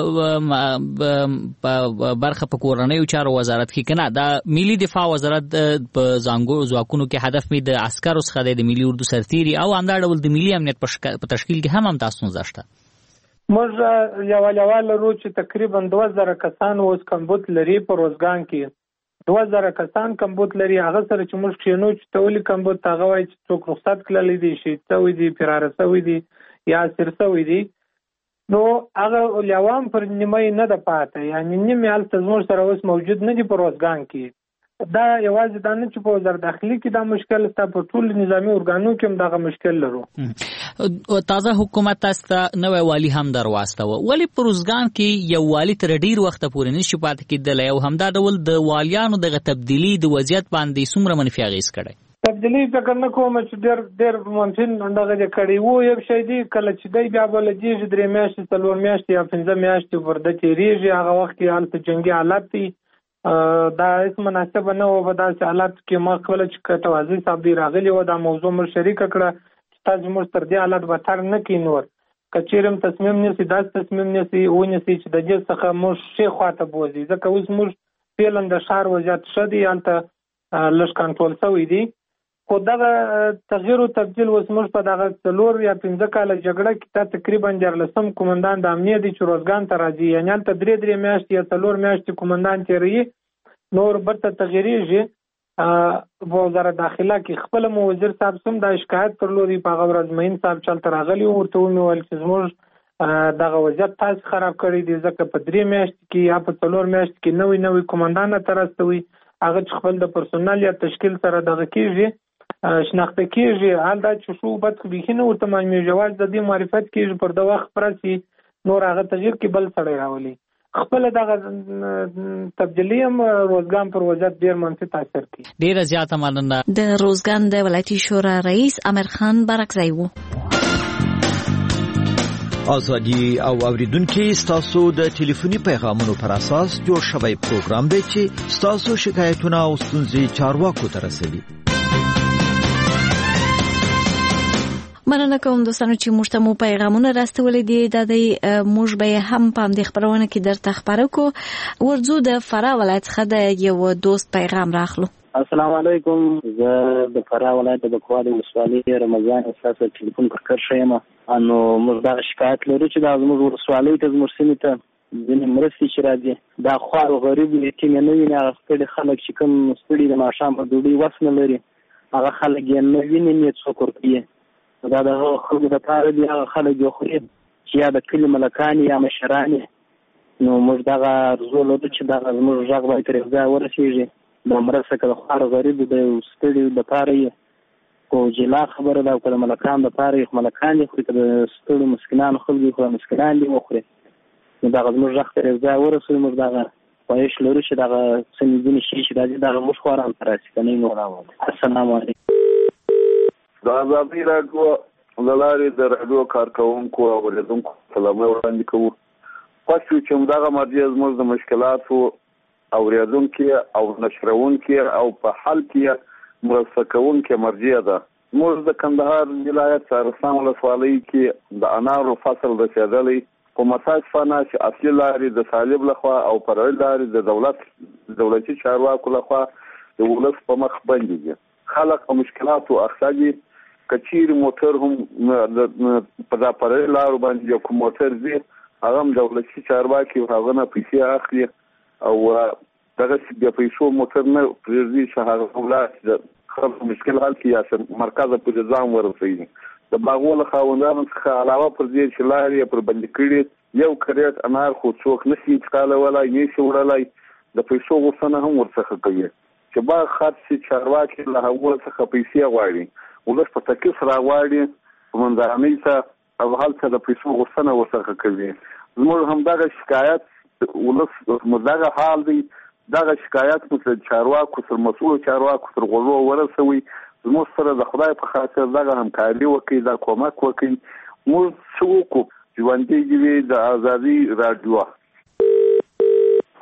برخه په کورنیو چارو وزارت کې کنه دا ملي دفاع وزارت په ځواکونو کې هدف می د عسکرو څخه د ملي اردو سرتیري او همدا ډول د ملي امنیت په تشکیل کې هم تاسو نشته. موږ یو لرو چې تقریبا 2000 کسان اوس کمبود لري په روزګان کې 2000 کسان کمبود لري. هغه سره چې موږ کینو چې تولی کمبود هغه وایي چې څوک رخصت کړل دي شي څوی دي فرار شوی دي یا سر شوی دي نو هغه لیوام پر نیمه نه د پاتې یعنی نیمه حالت زموږ سره اوس موجود نه دي په روزګان کې. دا یوازې دا نه چې په وزارت داخلي کې دا مشکل ستا په ټول نظامی ارګانو کې هم دغه مشکل لرو. تازه حکومت تاسو نوې والی هم درواستوه ولی په روزګان کې یو والی تر ډیر وخت پورې نشي پاتې کېدل او همدا ډول د والیانو دغه تبدیلی د وضعیت باندې څومره منفي اغیز کړي؟ تبدیلی فکر نه کوم چې ډېر منفي دغه کړي وو. یو شی دی کله چې دی بیا بل دیږي 3 میاشتې 4 میاشتې یا 15 میاشتې ورده تیریږي هغه وخت کې حالت جنگي حالت دي دا هیڅ مناسب نه و. په داسې حالت کې ما خپل چې توازی صاحب دی راغلی و دا موضوع مر شریک کړه چې تاسو مر تر دې حالت به تر نه کینور کچېرم تصمیم نیسي داس تصمیم نیسي ونیسي چې د دې څخه مو شي خواته بوزي ځکه اوس موږ پیلن د شهر وضعیت شدي انت لږ کنټرول شوی دی. خو دغه تغییر او تبديل اوس موږ په دغه 4 یا 15 کال جګړه کې تقریبا 14 کومندان د امنیت چې روزګان ته راځي یعنی ته 3 میاشتې یا 4 میاشتې کومندان تیری نور برته تغییریږي. وزارت داخله کې خپل وزیر صاحب سم د شکایت ترلوري په غوړ ازمین صاحب چلته راغلی ورته ویل چې موږ دغه وضعیت تاسو خراب کړی دی ځکه په 3 میاشتې کې یا په 4 میاشتې کې نوې کومندان ترستوي هغه خپل د پرسونل یا تشکیل سره دغه کیږي شناخته کیږي حال دا چې شو بد بخینه ورته مې جواز د دې معرفت کیږي پر د وخت پرسي نور هغه تغییر کې بل سړی راولي خپل دغه تبدیلی هم روزګان پر وضعیت ډیر منفي تاثیر کوي. ډیر زیاته مننه. د روزګان د ولایتي شورا رئیس امیر خان برکزی وو. ازادي او اوریدونکو ستاسو د ټلیفوني پیغامونو پر اساس جوړ شوی پروګرام دی چې ستاسو شکایتونه او ستونزې چارواکو ته رسوي. مننه کوم دوستانو چې موږ ته مو پیغامونه راستولې دي د موږ به هم په دې خبرونه کې درته خبرو کو ورځو د فراه ولایت څخه د یو دوست پیغام راخلو. السلام علیکم زه د فراه ولایت د بکوالي ولسوالۍ رمضان استاد ټلیفون پر کار شیم انو موږ دا شکایت لرو چې د زموږ ولسوالۍ ته زموږ سیمه ته د مرستې چې راځي دا خوار غریب یتیم نه ویني هغه خلک چې کوم ستړي د ماښام په ډوډۍ وسنه لري هغه خلک یې نه ویني نه څوک ورته دا د خلکو لپاره دی هغه خلک یو خوري چې یا د کلی ملکان یا مشران نو موږ دا ارزو لرو چې دا موږ ځای به تر ځای ورسیږي د مرسته کړه خو غریب د ستړي لپاره یې کو جلا خبره دا کله ملکان لپاره یې ملکان یې خو د ستړي مسکینان خلک خو مسکینان دی وخوري نو دا موږ ځای تر ځای ورسوي موږ دا پایښ لرو چې دا سمېدنی شي چې دا موږ خوران ترسي کني نو راوړو. السلام علیکم. د ازادي راډیو د لارې د راډیو کارکونکو او اوریدونکو سلامونه وړاندې کوو. خوښ یو چې دغه مرجع زموږ د مشکلاتو اوریدونکو او نشرونکو او په حل کې مرسته کوونکو مرجع ده. موږ د کندهار ولایت سرسام ولسوالۍ کې د انارو فصل رسیدلی په متاسفانه چې اصلي لارې د طالب لخوا او فرعي لارې د دولتي چارواکو لخوا د ولس په مخ باندې دي. خلک په مشکلاتو اخته دي. کچیر موټر هم په دا فرعي لارو باندې یو کوم موټر دی هغه هم دولتي چارواکي هغه نه پیسې اخلي او دغه د پیسو موټر نه پرېږدي چې هغه ولایت د خلکو مشکل حل کړي یا مرکز په ځان ورسوي. د باغونو خاوندانو څخه علاوه پر دې چې لارې پر بندي کړي یو کریټ انار خو څوک نشي څکالولی نشي وړلی د پیسو غوښتنه هم ورڅخه کوي چې باغ خرڅ چارواکي له هغو څخه پیسې غواړي ولس په تکلیف راغواړي په منځرانۍ ته او هلته د پیسو غوښتنه ورڅخه کوي. زموږ همدغه شکایت ولس دغه حال دی دغه شکایت مو چارواکو تر مسؤلو چارواکو تر غوږو ورسوي. زموږ سره د خدای په خاطر دغه همکاري وکړي دا کومک وکړي. موږ څه وکړو ژوندی دې د ازادي راډیو.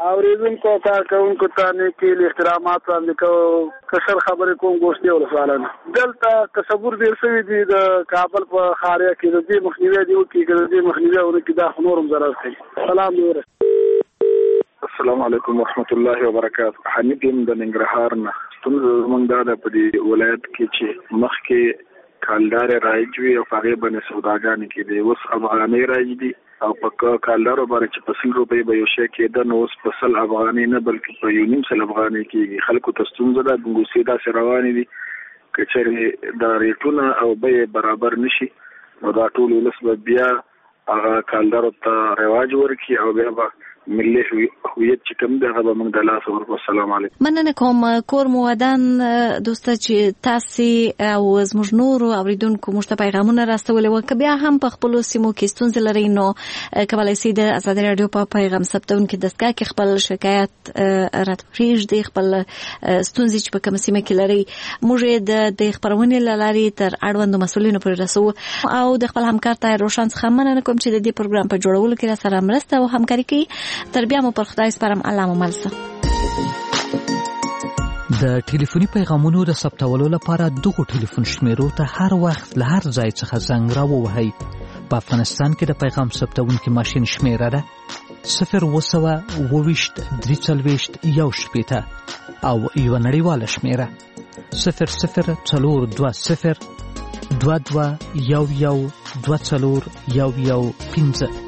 اوریدونکو کارکوونکو ته نیکې احترامات وړاندې کوم. کشر خبرې کوم ګوشتي ولسوالانه دلته تصور ډیر شوی دی د کابل په خاریا کې د دې مخنیوي دی او کې د دې مخنیوي او کې دا نورم ضرر کوي. سلام دی. السلام علیکم ورحمت الله وبرکاته. حمید د ننګرهار نه. ستونزه زمونږ د په دې ولایت کې چې مخکې کالدار راځي او هغه باندې سوداګانې کې دی اوس افغاني راځي او په کالدارو باندې چې په 100 روپۍ به یو شی کېده نو اوس په 100 افغاني نه بلکې په 1.5 افغاني کېږي. خلکو ته ستونزه ده ګنګوسې داسې روانې دي که چېرې دا ریټونه او بیې برابر نشي نو دا ټول ولس به بیا هغه کالدارو ته رواج ورکړي او بیا به ملي هویت چې کوم دی هغه به موږ د لاس ورکړو. السلام علیکم. مننه کوم کور مو ودان دوسته چې تاسو او زموږ نور اوریدونکو مشته پیغامونه راستولې و که بیا هم په خپل سیمو کې ستونزې لري نو کولای شئ د آزادي رادیو په پیغام ثبتون کې دستګاه کې خپل شکایت راتپریږ دی خپل ستونزې چې په کوم سیمه کې لري موږ د خبرونه لاري تر اړوند مسولینو پر رسو او د خپل همکار ته روشن څخه مننه کوم چې د دې پروګرام په جوړولو کې را سره مرسته او همکاري کوي. تر بیا مو پر خدای سپارم. الله مو ملسه. د ټلیفوني پیغامونو د ثبتولو لپاره دغه ټلیفون شمیرو ته هر وخت له هر ځای څخه زنګ راووهئ. په افغانستان کې د پیغام ثبتونکي ماشین شمیره ده 020 340 او یو نړیواله شمیره 0042 22 11 24 11 15.